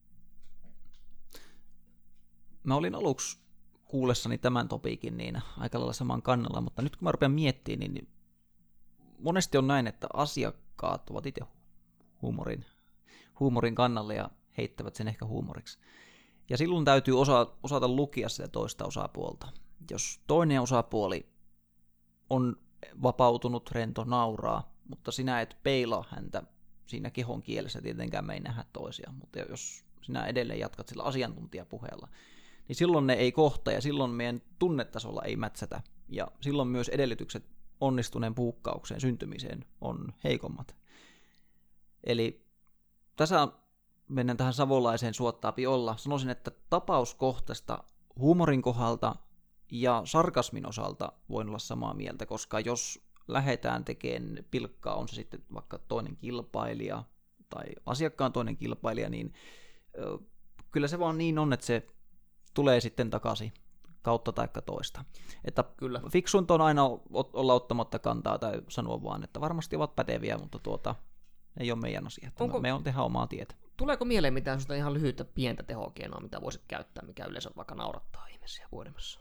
Mä olin aluksi kuullessani tämän topiikin niin aika lailla saman kannalla, mutta nyt kun mä rupean miettimään, niin monesti on näin, että asiakkaat ovat itse huumorin, huumorin kannalla ja heittävät sen ehkä huumoriksi. Ja silloin täytyy osa, osata lukia sitä toista osapuolta. Jos toinen osapuoli on vapautunut, rento, nauraa, mutta sinä et peilaa häntä siinä kehon kielessä, tietenkään me ei nähdä toisia, mutta jos sinä edelleen jatkat sillä asiantuntijapuheella, niin silloin ne ei kohta ja silloin meidän tunnetasolla ei mätsätä ja silloin myös edellytykset onnistuneen puukkaukseen, syntymiseen on heikommat. Eli tässä mennään tähän savolaiseen suottaapi olla. Sanoisin, että tapauskohtaista huumorin kohdalta ja sarkasmin osalta voin olla samaa mieltä, koska jos lähdetään tekemään pilkkaa, on se sitten vaikka toinen kilpailija tai asiakkaan toinen kilpailija, niin ö, kyllä se vaan niin on, että se tulee sitten takaisin kautta taikka toista. Että kyllä. Fiksuinta on aina olla ottamatta kantaa tai sanoa vaan, että varmasti ovat päteviä, mutta tuota, ei ole meidän asia. Onko, me on tehdä omaa tietä. Tuleeko mieleen mitään sellaista ihan lyhyttä pientä tehokeinoa, mitä voisit käyttää, mikä yleensä vaikka naurattaa ihmisiä puhelimessa?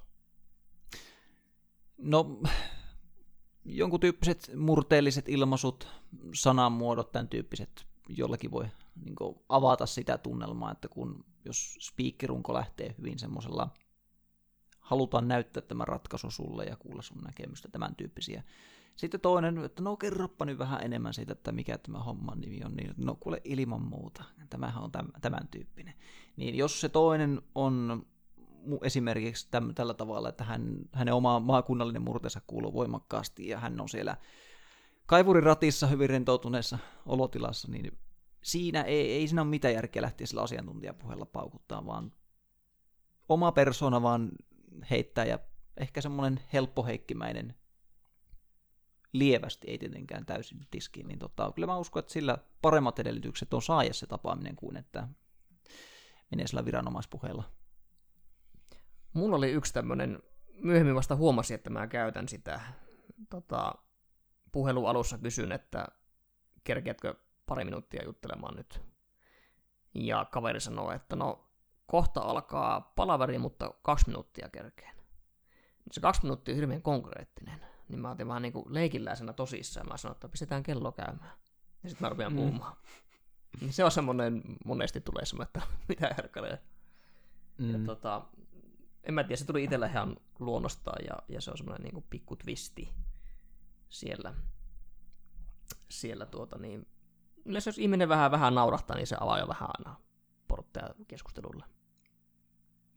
No, jonkun tyyppiset murteelliset ilmaisut, sanamuodot, tämän tyyppiset, jollakin voi niin kuin avata sitä tunnelmaa, että kun jos spiikkirunko lähtee hyvin semmoisella halutaan näyttää tämä ratkaisu sulle ja kuulla sun näkemystä, tämän tyyppisiä. Sitten toinen, että no kerroppa nyt vähän enemmän siitä, että mikä tämä homman nimi on, niin no kuule ilman muuta, tämähän on tämän, tämän tyyppinen. Niin jos se toinen on esimerkiksi täm, tällä tavalla, että hän, hänen oma maakunnallinen murteensa kuuluu voimakkaasti ja hän on siellä kaivuriratissa hyvin rentoutuneessa olotilassa, niin siinä ei, ei siinä ole mitään järkeä lähteä sillä asiantuntijapuheella paukuttaa, vaan oma persona vaan heittää ja ehkä semmoinen helppoheikkimäinen lievästi, ei tietenkään täysin tiskiin, niin tota, kyllä mä uskon, että sillä paremmat edellytykset on saada se tapaaminen kuin että menee sillä viranomaispuheella. Mulla oli yksi tämmöinen, myöhemmin vasta huomasin, että mä käytän sitä, tota, puhelun alussa kysyn, että kerkeätkö pari minuuttia juttelemaan nyt. Ja kaveri sanoo, että no kohta alkaa palaveri, mutta kaksi minuuttia kerkeen. Se kaksi minuuttia on hirveän konkreettinen. Niin mä otin vähän niin kuin leikilläisenä tosissaan. Mä sanoin, että pistetään kello käymään. Ja sitten mä rupean puhumaan. Mm. Se on semmoinen, monesti tulee semmoinen, että mitä herkaleja. Mm. Ja tota, en mä tiedä, se tuli itsellä ihan luonnostaan. Ja, ja se on semmoinen niin kuin pikku twisti siellä. Siellä tuota niin. Yleensä jos ihminen vähän, vähän naurahtaa, niin se avaa jo vähän aina portteja keskustelulle.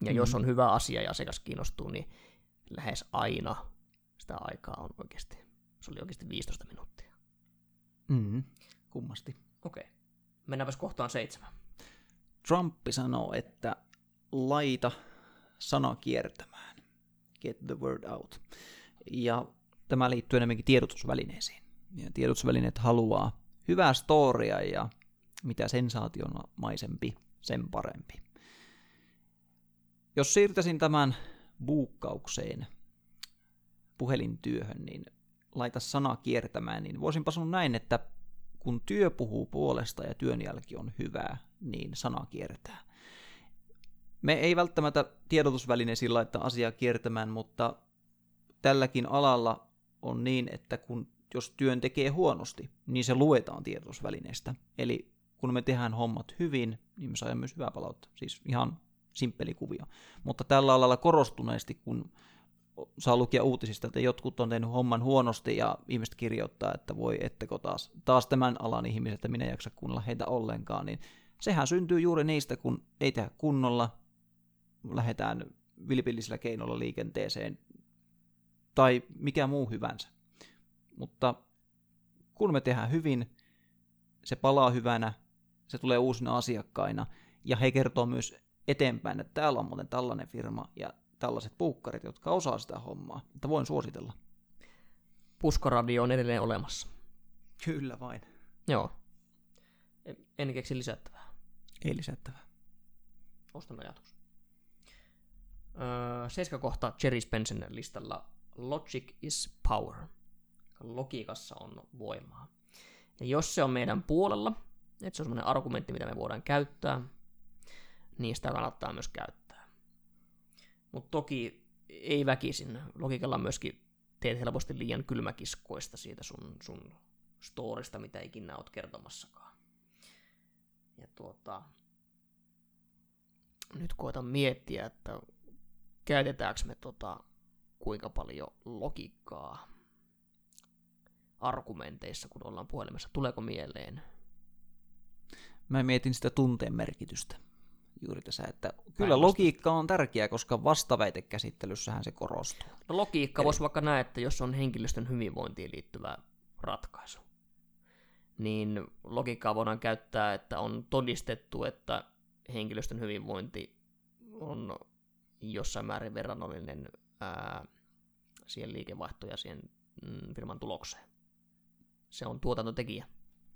Ja mm. jos on hyvä asia ja asiakas kiinnostuu, niin lähes aina sitä aikaa on oikeasti, se oli oikeasti viisitoista minuuttia. Mm. Kummasti. Okei, okay. Mennäänpäs kohtaan seitsemän. Trump sanoo, että laita sana kiertämään. Get the word out. Ja tämä liittyy enemmänkin tiedotusvälineisiin. Ja tiedotusvälineet haluaa hyvää storia ja mitä sensaationmaisempi, sen parempi. Jos siirtäisin tämän buukkaukseen puhelintyöhön, niin laita sana kiertämään, niin voisinpa sanoa näin, että kun työ puhuu puolesta ja työn jälki on hyvää, niin sana kiertää. Me ei välttämättä tiedotusvälineisiin laittaa asiaa kiertämään, mutta tälläkin alalla on niin, että kun, jos työn tekee huonosti, niin se luetaan tiedotusvälineistä. Eli kun me tehdään hommat hyvin, niin me saadaan myös hyvää palautta. Siis ihan simppeli kuvio. Mutta tällä alalla korostuneesti, kun saa lukea uutisista, että jotkut on tehnyt homman huonosti ja ihmiset kirjoittaa, että voi ettekö taas, taas tämän alan ihmiset, että minä en jaksa kuunnella heitä ollenkaan, niin sehän syntyy juuri niistä, kun ei tehdä kunnolla, lähdetään vilpillisellä keinolla liikenteeseen tai mikä muu hyvänsä. Mutta kun me tehdään hyvin, se palaa hyvänä, se tulee uusina asiakkaina ja he kertoo myös eteenpäin, että täällä on muuten tällainen firma ja tällaiset puukkarit, jotka osaa sitä hommaa, että voin suositella. Puskoradio on edelleen olemassa. Kyllä vain. Joo. En keksi lisättävää. Ei lisättävää. Ostan ajatus. Öö, seiska kohta Jerry Spencerin listalla Logic is power. Logiikassa on voimaa. Ja jos se on meidän puolella, että se on sellainen argumentti, mitä me voidaan käyttää, niin sitä kannattaa myös käyttää. Mutta toki ei väkisin. Logiikalla myöskin teet helposti liian kylmäkiskoista siitä sun, sun storista, mitä ikinä oot kertomassakaan. Ja tuota, nyt koitan miettiä, että käytetäänkö me tota, kuinka paljon logiikkaa argumenteissa, kun ollaan puhelimessa. Tuleeko mieleen? Mä mietin sitä tunteen merkitystä juuri tässä, että kyllä logiikka on tärkeää, koska vastaväitekäsittelyssähän se korostuu. No logiikka Eli... voisi vaikka nähdä, että jos on henkilöstön hyvinvointiin liittyvä ratkaisu, niin logiikkaa voidaan käyttää, että on todistettu, että henkilöstön hyvinvointi on jossain määrin verrannollinen ää, siihen liikevaihtoon ja siihen mm, firman tulokseen. Se on tuotantotekijä.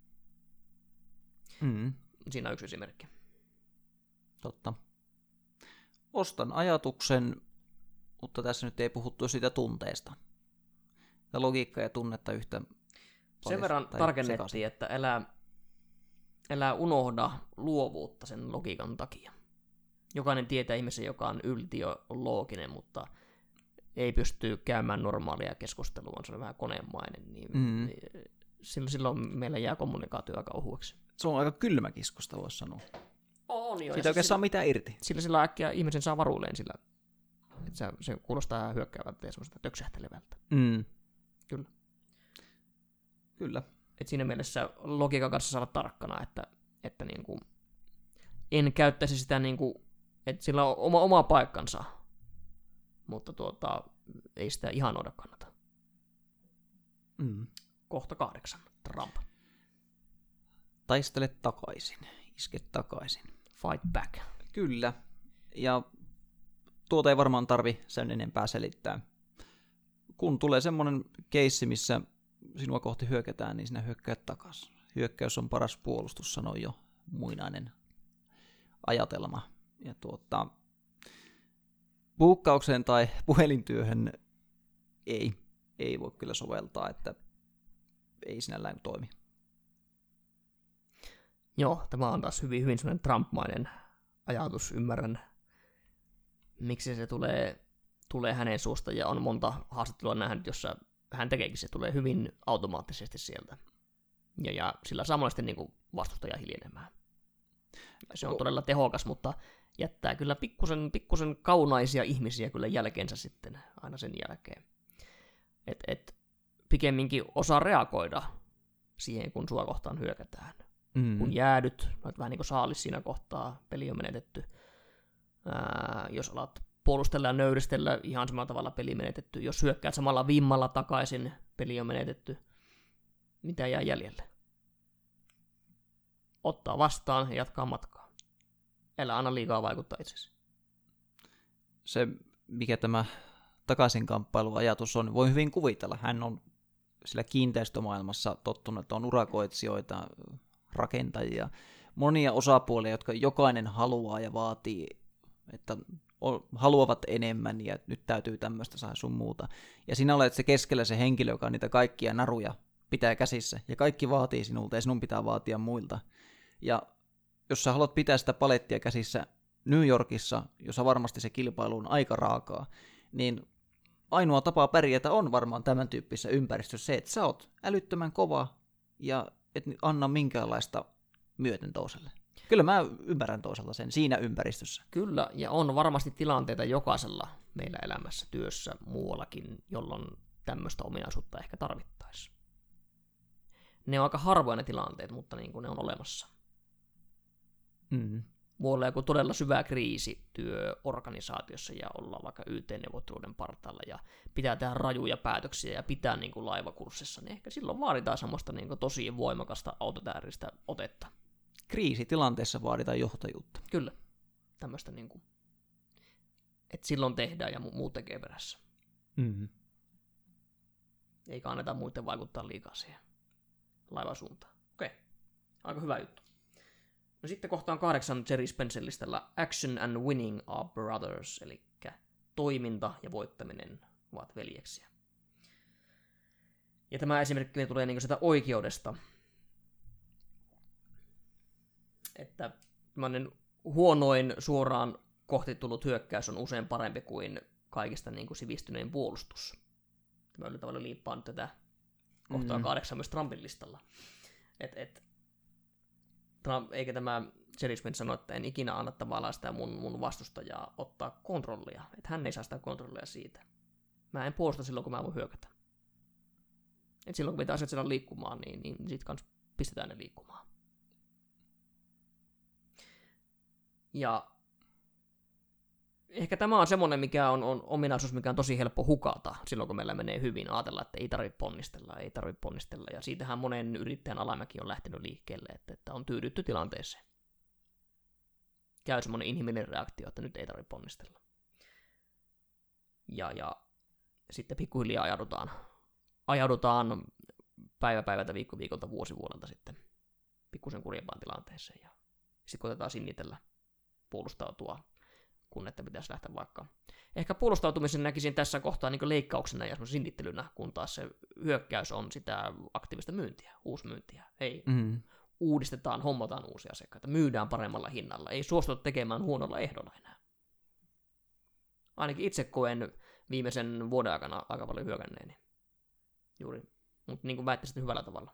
Mm. Siinä on yksi esimerkki. Totta. Ostan ajatuksen, mutta tässä nyt ei puhuttu siitä tunteesta. Ja logiikka ja tunnetta yhtä sen verran tarkennettiin, sekaisin. Että älä, älä unohda luovuutta sen logiikan takia. Jokainen tietää ihmisen, joka on yltiölooginen, mutta ei pysty käymään normaalia keskustelua, se on vähän konemainen, niin mm. silloin meillä jää kommunikaatio aika ohueksi. Se on aika kylmäkiskosta, voisi sanoa. On jo. Siitä ei oikein saa mitään irti. Sillä sillä äkkiä ihmisen saa varuilleen sillä. Että se, se kuulostaa hyökkäävältä ja semmoista töksähtelevältä. Mm. Kyllä. Kyllä. Et siinä mielessä logiikan kanssa saa olla tarkkana, että, että niinku, en käyttäisi sitä, niinku, että sillä on oma, oma paikkansa, mutta tuota, ei sitä ihan noida kannata. Mm. Kohta kahdeksan. Trump. Taistele takaisin. Iske takaisin. Fight back. Kyllä. Ja tuota ei varmaan tarvi sen enempää selittää. Kun tulee semmoinen keissi, missä sinua kohti hyökätään, niin sinä hyökkäät takaisin. Hyökkäys on paras puolustus, sanoi jo muinainen ajatelma. Ja tuota, buukkaukseen tai puhelintyöhön ei, ei voi kyllä soveltaa, että ei sinällään toimi. Joo, tämä on taas hyvin, hyvin sellainen Trump-mainen ajatus, ymmärrän, miksi se tulee, tulee hänen suusta, ja on monta haastattelua nähnyt, jossa hän tekeekin, se tulee hyvin automaattisesti sieltä, ja, ja sillä samanlaisesti niin kuin vastustaja hiljenemään. Se on todella tehokas, mutta jättää kyllä pikkusen, pikkusen kaunaisia ihmisiä kyllä jälkeensä sitten, aina sen jälkeen. Et, et pikemminkin osaa reagoida siihen, kun sua kohtaan hyökätään. Mm. Kun jäädyt, olet vähän niin kuin saalis siinä kohtaa, peli on menetetty, ää, jos alat puolustella ja nöyristellä, ihan samalla tavalla peli menetetty. Jos hyökkäät samalla vimmalla takaisin, peli on menetetty. Mitä jää jäljelle? Ottaa vastaan ja jatkaa matkaa. Älä anna liikaa vaikuttaa itsesi. Se, mikä tämä takaisinkamppailuajatus on, voi hyvin kuvitella. Hän on sillä kiinteistömaailmassa tottunut, että on urakoitsijoita, rakentajia, monia osapuolia, jotka jokainen haluaa ja vaatii, että haluavat enemmän ja nyt täytyy tämmöistä saada sun muuta. Ja sinä olet se keskellä se henkilö, joka niitä kaikkia naruja pitää käsissä ja kaikki vaatii sinulta ja sinun pitää vaatia muilta. Ja jos sä haluat pitää sitä palettia käsissä New Yorkissa, jossa varmasti se kilpailu on aika raakaa, niin ainoa tapa pärjätä on varmaan tämän tyyppisessä ympäristössä se, että sä oot älyttömän kova ja et anna minkäänlaista myöten toiselle. Kyllä mä ymmärrän toisaalta sen siinä ympäristössä. Kyllä, ja on varmasti tilanteita jokaisella meillä elämässä, työssä, muuallakin, jolloin tämmöistä ominaisuutta ehkä tarvittaisiin. Ne on aika harvoja ne tilanteet, mutta niin kuin ne on olemassa. Mm. Voi olla joku todella syvä kriisi työorganisaatiossa ja olla vaikka Y T-neuvotteluiden partaalla ja pitää tehdä rajuja päätöksiä ja pitää niin kuin laivakurssissa, niin ehkä silloin vaaditaan semmoista niin kuin tosi voimakasta autoritääristä otetta. Kriisitilanteessa vaaditaan johtajuutta. Kyllä, tämmöistä niin kuin, että silloin tehdään ja muut tekee perässä. Mm-hmm. Eikä anneta muiden vaikuttaa liikaa siihen laivasuuntaan. Okei, aika hyvä juttu. No sitten kohtaan kahdeksan Jerry Spencer listalla Action and winning are brothers, eli toiminta ja voittaminen ovat veljeksiä. Ja tämä esimerkki tulee niin sitä oikeudesta, että tämmöinen huonoin suoraan kohti tullut hyökkäys on usein parempi kuin kaikista niin kuin sivistynein puolustus. Tämä oli tavallaan liippaan tätä kohtaa mm. kahdeksan myös Trumpin listalla. Et, et, Trump, eikä tämä Jerry Spencer sano, että en ikinä anna tavallaan sitä mun, mun vastustajaa ottaa kontrollia. Että hän ei saa sitä kontrollia siitä. Mä en puolusta silloin, kun mä voin hyökätä. Et silloin, kun mitä asiat saadaan liikkumaan, niin, niin sit kans pistetään ne liikkumaan. Ja ehkä tämä on semmoinen, mikä on, on ominaisuus, mikä on tosi helppo hukata silloin, kun meillä menee hyvin. Ajatella, että ei tarvitse ponnistella, ei tarvitse ponnistella. Ja siitähän monen yrittäjän alamäki on lähtenyt liikkeelle, että, että on tyydytty tilanteeseen. Käy semmoinen inhimillinen reaktio, että nyt ei tarvitse ponnistella. Ja, ja sitten pikkuhiljaa ajaudutaan, ajaudutaan päivä päivältä, viikko viikolta, vuosi vuodelta sitten pikkusen kurjempaan tilanteeseen. Ja sitten koitetaan sinnitellä, puolustautua, kun että pitäisi lähteä vaikka. Ehkä puolustautumisen näkisin tässä kohtaa niin leikkauksena ja sinnittelynä, kun taas se hyökkäys on sitä aktiivista myyntiä, uusmyyntiä. Hei, mm. uudistetaan, hommataan uusia asiakkaita, myydään paremmalla hinnalla, ei suostuta tekemään huonolla ehdolla enää. Ainakin itse koen viimeisen vuoden aikana aika paljon hyökänneeni. Juuri, mutta niin kuin väittäisin hyvällä tavalla.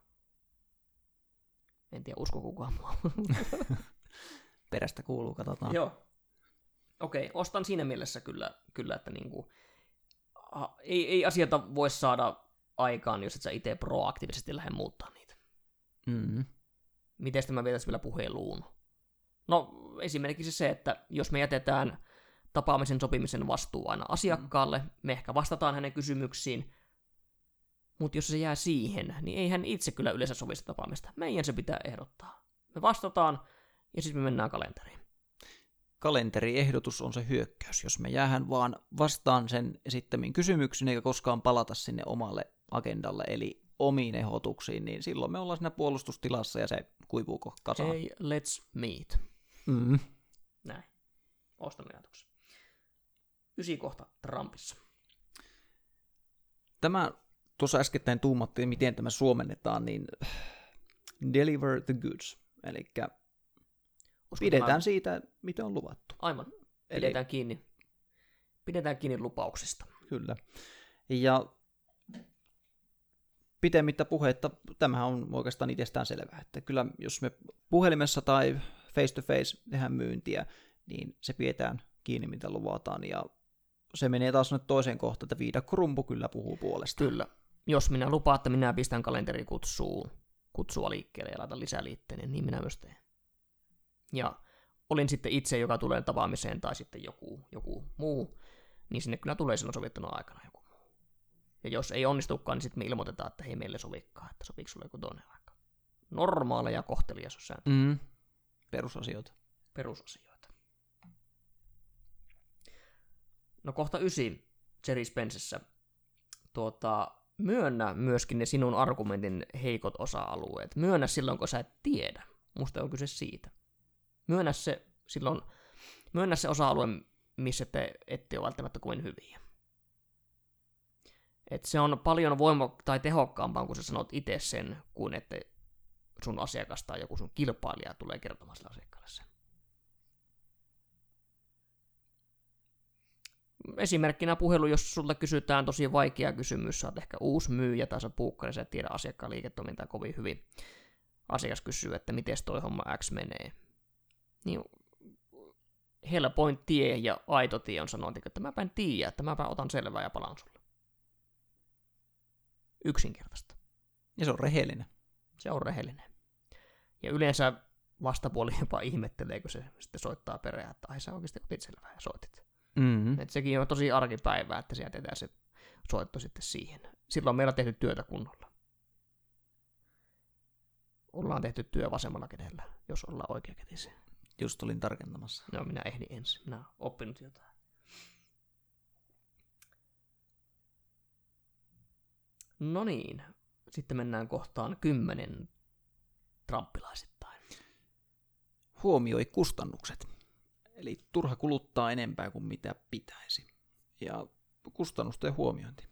En tiedä, usko kukaan mua. Perästä kuuluu, katsotaan. Joo. Okei, ostan siinä mielessä kyllä, kyllä että niinku, a, ei, ei asioita voi saada aikaan, jos et sä itse proaktiivisesti lähde muuttaa niitä. Mm-hmm. Miten tämä vietäisi vielä puheluun? No esimerkiksi se, että jos me jätetään tapaamisen sopimisen vastuu aina asiakkaalle, mm-hmm. me ehkä vastataan hänen kysymyksiin, mutta jos se jää siihen, niin ei hän itse kyllä yleensä sovi sitä tapaamista. Meidän se pitää ehdottaa. Me vastataan ja sitten me mennään kalenteriin. Kalenteriehdotus on se hyökkäys, jos me jäähän vaan vastaan sen esittämiin kysymyksiin eikä koskaan palata sinne omalle agendalle, eli omiin ehdotuksiin, niin silloin me ollaan siinä puolustustilassa ja se kuivuu kasaan. Hey, let's meet. Mm. Näin. Ostan ajatuksen. Ysi kohta Trumpissa. Tämä tuossa äskettäin tuumattiin, miten tämä suomennetaan, niin deliver the goods, eli pidetään tämä siitä, mitä on luvattu. Aivan. Pidetään Eli... kiinni. Pidetään kiinni lupauksista. Kyllä. Ja pitemmittä puhetta, tämähän on oikeastaan itsestään selvää, että kyllä jos me puhelimessa tai face to face tehdään myyntiä, niin se pidetään kiinni, mitä luvataan. Ja se menee taas nyt toiseen kohtaan, että viidakorumpu kyllä puhuu puolestaan. Kyllä. Jos minä lupaan, että minä pistän kalenterikutsuun kutsua liikkeelle ja laitan lisäliitteen, niin minä myös teen. Ja olin sitten itse, joka tulee tapaamiseen, tai sitten joku, joku muu, niin sinne kyllä tulee silloin sovittuna aikana joku muu. Ja jos ei onnistukaan, niin sitten me ilmoitetaan, että hei, meille sovikkaa, että sopiiko sulle joku toinen aika. Normaaleja kohteliaisuussääntöjä. Mm. Perusasioita. Perusasioita. No kohta ysi Jerry Spencessä. Tuota, myönnä myöskin ne sinun argumentin heikot osa-alueet. Myönnä silloin, kun sä et tiedä. Musta on kyse siitä. Myönnä se, silloin, myönnä se osa-alue, missä te ette ole välttämättä kovin hyviä. Et se on paljon voima- tai tehokkaampaa, kun sä sanot itse sen, kuin että sun asiakas tai joku sun kilpailija tulee kertomaan sille asiakkaalle sen. Esimerkkinä puhelu, jos sulta kysytään tosi vaikea kysymys, sä oot ehkä uusi myyjä tai sä puukkari, sä et tiedä asiakkaan liiketoimintaa kovin hyvin. Asiakas kysyy, että miten toi homma X menee. Niin helpoin tie ja aito tie on sanoa, että mäpä en tiedä, että mäpä otan selvää ja palaan sulle. Yksinkertaista. Ja se on rehellinen. Se on rehellinen. Ja yleensä vastapuoli jopa ihmettelee, kun se sitten soittaa perään, että ai sä oikeasti otit selvää ja soitit. Mm-hmm. Et sekin on tosi arkipäivää, että sieltä jätetään se soitto sitten siihen. Silloin on meillä tehty työtä kunnolla. Ollaan tehty työ vasemmalla kädellä, jos ollaan oikeakätisiä. Just olin tarkentamassa. No, minä ehdin ensin. Minä olen oppinut jotain. No niin. Sitten mennään kohtaan kymmenen trumppilaisittain. Huomioi kustannukset. Eli turha kuluttaa enempää kuin mitä pitäisi. Ja kustannusten huomiointi.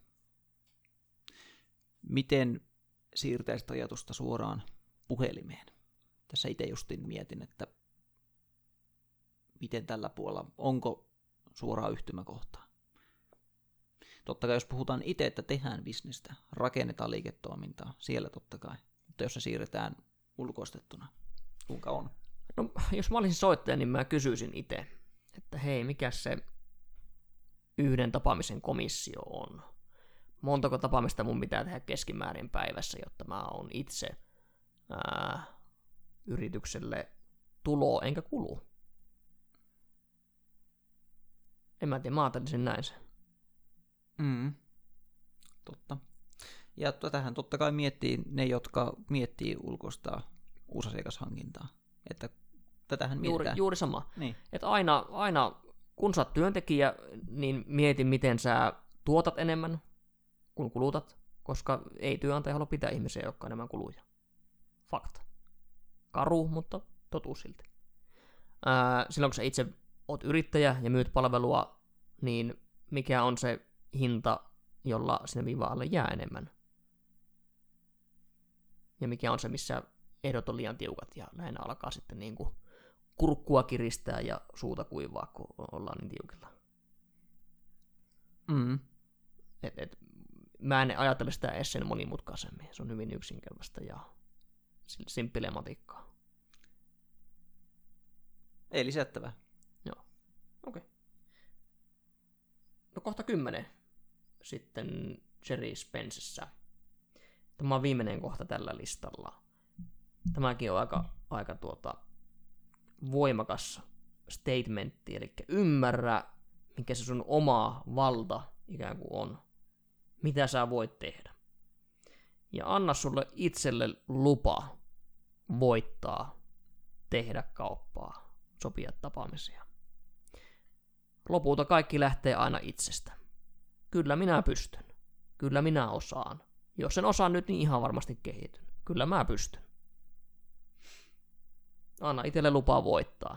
Miten siirtäisit ajatusta suoraan puhelimeen? Tässä itse justin mietin, että miten tällä puolella, onko suoraa yhtymäkohtaa. Totta kai jos puhutaan itse, että tehdään bisnestä, rakennetaan liiketoimintaa, siellä totta kai. Mutta jos se siirretään ulkoistettuna, kuinka on? No, jos mä olisin soittaja, niin mä kysyisin itse, että hei, mikä se yhden tapaamisen komissio on? Montako tapaamista mun pitää tehdä keskimäärin päivässä, jotta mä oon itse ää, yritykselle tulo enkä kulu? En mä tiedä, mä ajattelisin näin sen. Mm, totta. Ja tätähän totta kai miettii ne, jotka miettii ulkoistaa uusasiakashankintaa. Että tätähän mietitään. Juuri, juuri sama. Niin. Että aina, aina, kun sä oot työntekijä, niin mieti, miten sä tuotat enemmän kuin kulutat, koska ei työnantaja halua pitää ihmisiä, jotka on enemmän kuluja. Fakta. Karu, mutta totuus silti. Ää, silloin kun sä itse oot yrittäjä ja myyt palvelua, niin mikä on se hinta, jolla sinne viivan alle jää enemmän? Ja mikä on se, missä ehdot on liian tiukat ja lähinnä alkaa sitten niin kuin kurkkua kiristää ja suuta kuivaa, kun ollaan niin tiukilla. Mm. Et, et, mä en ajattele sitä edes sen monimutkaisemmin. Se on hyvin yksinkertaista ja simppeliä matikkaa. Ei lisättävää. Joo, okei. Okay. No kohta kymmenen. Sitten Jerry Spencessä. Tämä on viimeinen kohta tällä listalla. Tämäkin on aika, aika tuota, voimakas statementti, eli ymmärrä, mikä se sun oma valta ikään kuin on. Mitä sä voit tehdä. Ja anna sulle itselle lupa voittaa, tehdä kauppaa, sopia tapaamisia. Lopulta kaikki lähtee aina itsestä. Kyllä minä pystyn. Kyllä minä osaan. Jos en osaa nyt, niin ihan varmasti kehityn. Kyllä mä pystyn. Anna itselle lupaa voittaa.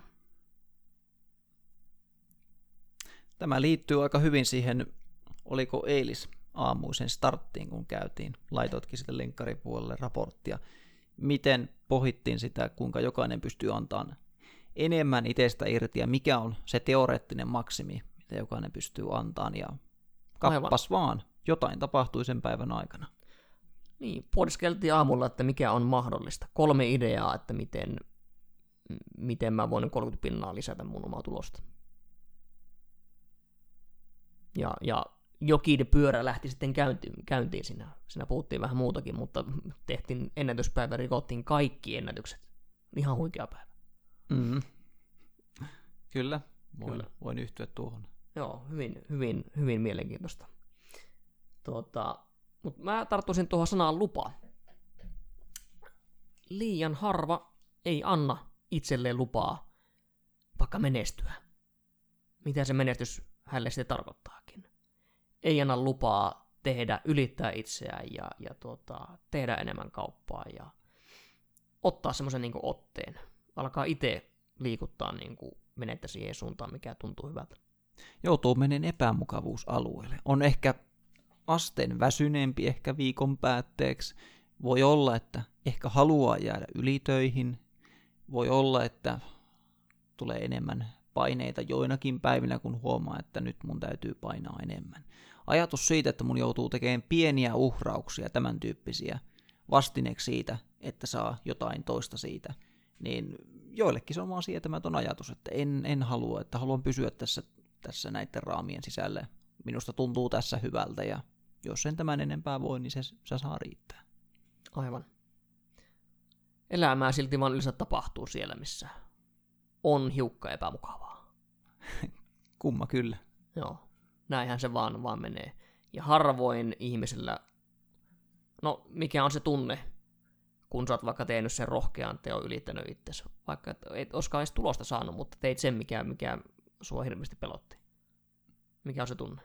Tämä liittyy aika hyvin siihen, oliko eilis aamuisen starttiin, kun käytiin. Laitoitkin sitten linkkaripuolelle raporttia. Miten pohittiin sitä, kuinka jokainen pystyy antamaan enemmän itsestä irti ja mikä on se teoreettinen maksimi, mitä jokainen pystyy antamaan. Ja kappas vaan, jotain tapahtui sen päivän aikana. Niin, pohdiskeltiin aamulla, että mikä on mahdollista. Kolme ideaa, että miten, miten mä voin kolmekymmentä pinnaa lisätä mun omaa tulosta. Ja, ja jokin pyörä lähti sitten käyntiin, käyntiin siinä. Siinä puhuttiin vähän muutakin, mutta tehtiin ennätyspäivä, rikottiin kaikki ennätykset. Ihan huikea päivä. Mm. Kyllä, voin, Kyllä. voin yhtyä tuohon. Joo, hyvin, hyvin, hyvin mielenkiintoista. Tuota, mutta mä tarttuisin tuohon sanaan lupa. Liian harva ei anna itselleen lupaa vaikka menestyä. Mitä se menestys hänelle sitten tarkoittaakin. Ei anna lupaa tehdä, ylittää itseään ja, ja tuota, tehdä enemmän kauppaa ja ottaa semmoisen niin kuin otteen. Alkaa itse liikuttaa niin kuin menettä siihen suuntaan, mikä tuntuu hyvältä. Joutuu menen epämukavuusalueelle. On ehkä asteen väsyneempi ehkä viikon päätteeksi. Voi olla, että ehkä haluaa jäädä ylitöihin. Voi olla, että tulee enemmän paineita joinakin päivinä, kun huomaa, että nyt mun täytyy painaa enemmän. Ajatus siitä, että mun joutuu tekemään pieniä uhrauksia, tämän tyyppisiä, vastineeksi siitä, että saa jotain toista siitä, niin joillekin se on vaan sietämätön ajatus, että en, en halua, että haluan pysyä tässä, tässä näiden raamien sisällä. Minusta tuntuu tässä hyvältä, ja jos en tämän enempää voi, niin se, se saa riittää. Aivan. Elämää silti vaan yleensä tapahtuu siellä, missä on hiukka epämukavaa. Kumma kyllä. Joo, näinhän se vaan, vaan menee. Ja harvoin ihmisillä, no mikä on se tunne, kun sä oot vaikka tehnyt sen rohkean teon, ylittänyt itsesi. Vaikka et, et oskaan edes tulosta saanut, mutta teit sen, mikä, mikä sua hirveästi pelotti. Mikä on se tunne?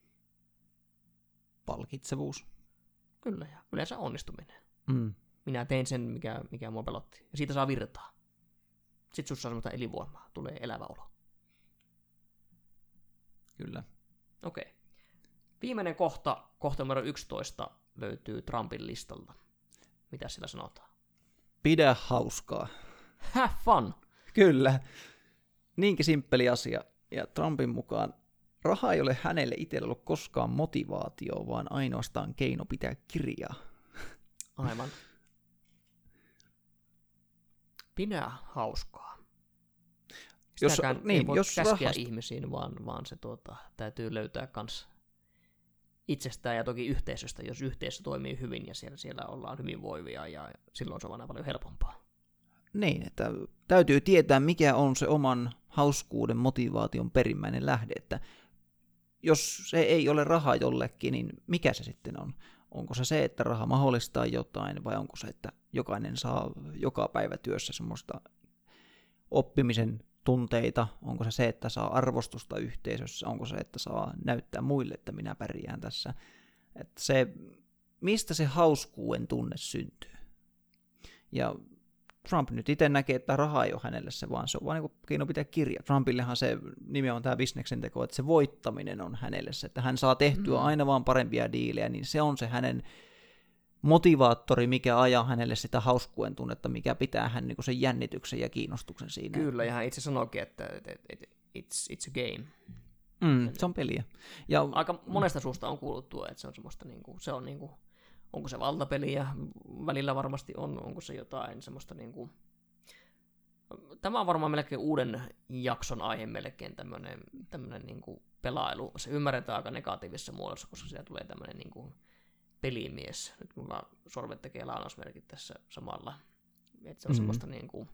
Palkitsevuus. Kyllä, ja yleensä onnistuminen. Mm. Minä tein sen, mikä, mikä mua pelotti. Ja siitä saa virtaa. Sitten sussa on semmoista elinvoimaa. Tulee elävä olo. Kyllä. Okei. Okay. Viimeinen kohta, kohta numero yksitoista, löytyy Trumpin listalta. Mitä sillä sanotaan? Pidä hauskaa. Have fun! Kyllä. Niinkin simppeli asia. Ja Trumpin mukaan raha ei ole hänelle itselle ollut koskaan motivaatio, vaan ainoastaan keino pitää kirjaa. Aivan. Pidä hauskaa. Sitäkään jos, niin, ei voi jos käskeä rahasta... ihmisiin, vaan, vaan se tuota, täytyy löytää kans itsestään ja toki yhteisöstä, jos yhteisö toimii hyvin ja siellä, siellä ollaan hyvinvoivia ja silloin se on aina paljon helpompaa. Niin, että täytyy tietää, mikä on se oman hauskuuden motivaation perimmäinen lähde, että jos se ei ole raha jollekin, niin mikä se sitten on? Onko se se, että raha mahdollistaa jotain, vai onko se, että jokainen saa joka päivä työssä semmoista oppimisen tunteita? Onko se se, että saa arvostusta yhteisössä? Onko se, että saa näyttää muille, että minä pärjään tässä? Että se, mistä se hauskuuden tunne syntyy? Ja Trump nyt itse näkee, että raha ei ole hänelle se, vaan se on vaan niin keino pitää kirja. Trumpillehan se nimi on tämä bisneksen teko, että se voittaminen on hänelle se, että hän saa tehtyä mm. aina vaan parempia diilejä, niin se on se hänen motivaattori, mikä ajaa hänelle sitä hauskuuden tunnetta, mikä pitää hän niin sen jännityksen ja kiinnostuksen siinä. Kyllä, ja hän itse sanoikin, että it's, it's a game. Mm, se on peliä. Ja, aika monesta suusta on kuullut tuo, että se on semmoista, niin kuin, se on niin kuin, onko se valtapeliä, välillä varmasti on, onko se jotain semmoista niin kuin, tämä on varmaan melkein uuden jakson aihe melkein tämmöinen, tämmöinen niin kuin pelailu. Se ymmärretään aika negatiivisessa muodossa, koska siellä tulee tämmöinen niin kuin pelimies. Nyt mulla sormet tekee lainausmerkit tässä samalla. Että se on mm-hmm. semmoista niin kuin,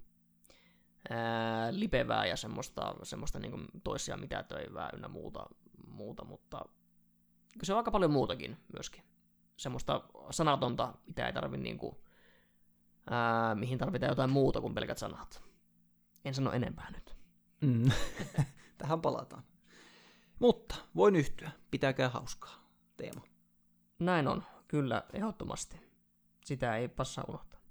ää, lipevää ja semmoista, semmoista niin kuin toisia mitätöivää ynnä muuta, muuta, mutta se on aika paljon muutakin myöskin. Semmoista sanatonta, mitä ei tarvi niin kuin, ää, mihin tarvitaan jotain muuta kuin pelkät sanat. En sano enempää nyt. Mm. Tähän palataan. Mutta voin yhtyä. Pitäkää hauskaa teema. Näin on. Kyllä, ehdottomasti. Sitä ei passaa unohtaa.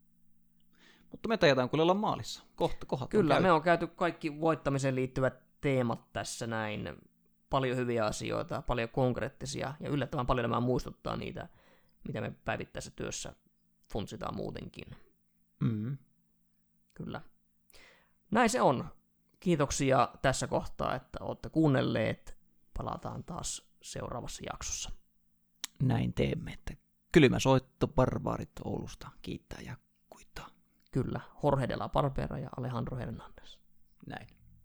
Mutta me tajataan kyllä olla maalissa. Kohta, kohta kyllä, me on käyty kaikki voittamiseen liittyvät teemat tässä näin. Paljon hyviä asioita, paljon konkreettisia ja yllättävän paljon nämä muistuttaa niitä, mitä me päivittäisessä työssä funtsitaan muutenkin. Mm. Kyllä. Näin se on. Kiitoksia tässä kohtaa, että olette kuunnelleet. Palataan taas seuraavassa jaksossa. Näin teemme, että kylmä soitto barbaarit Oulusta kiittää ja kuittaa. Kyllä, Jorge de la Barbera ja Alejandro Hernandez. Näin.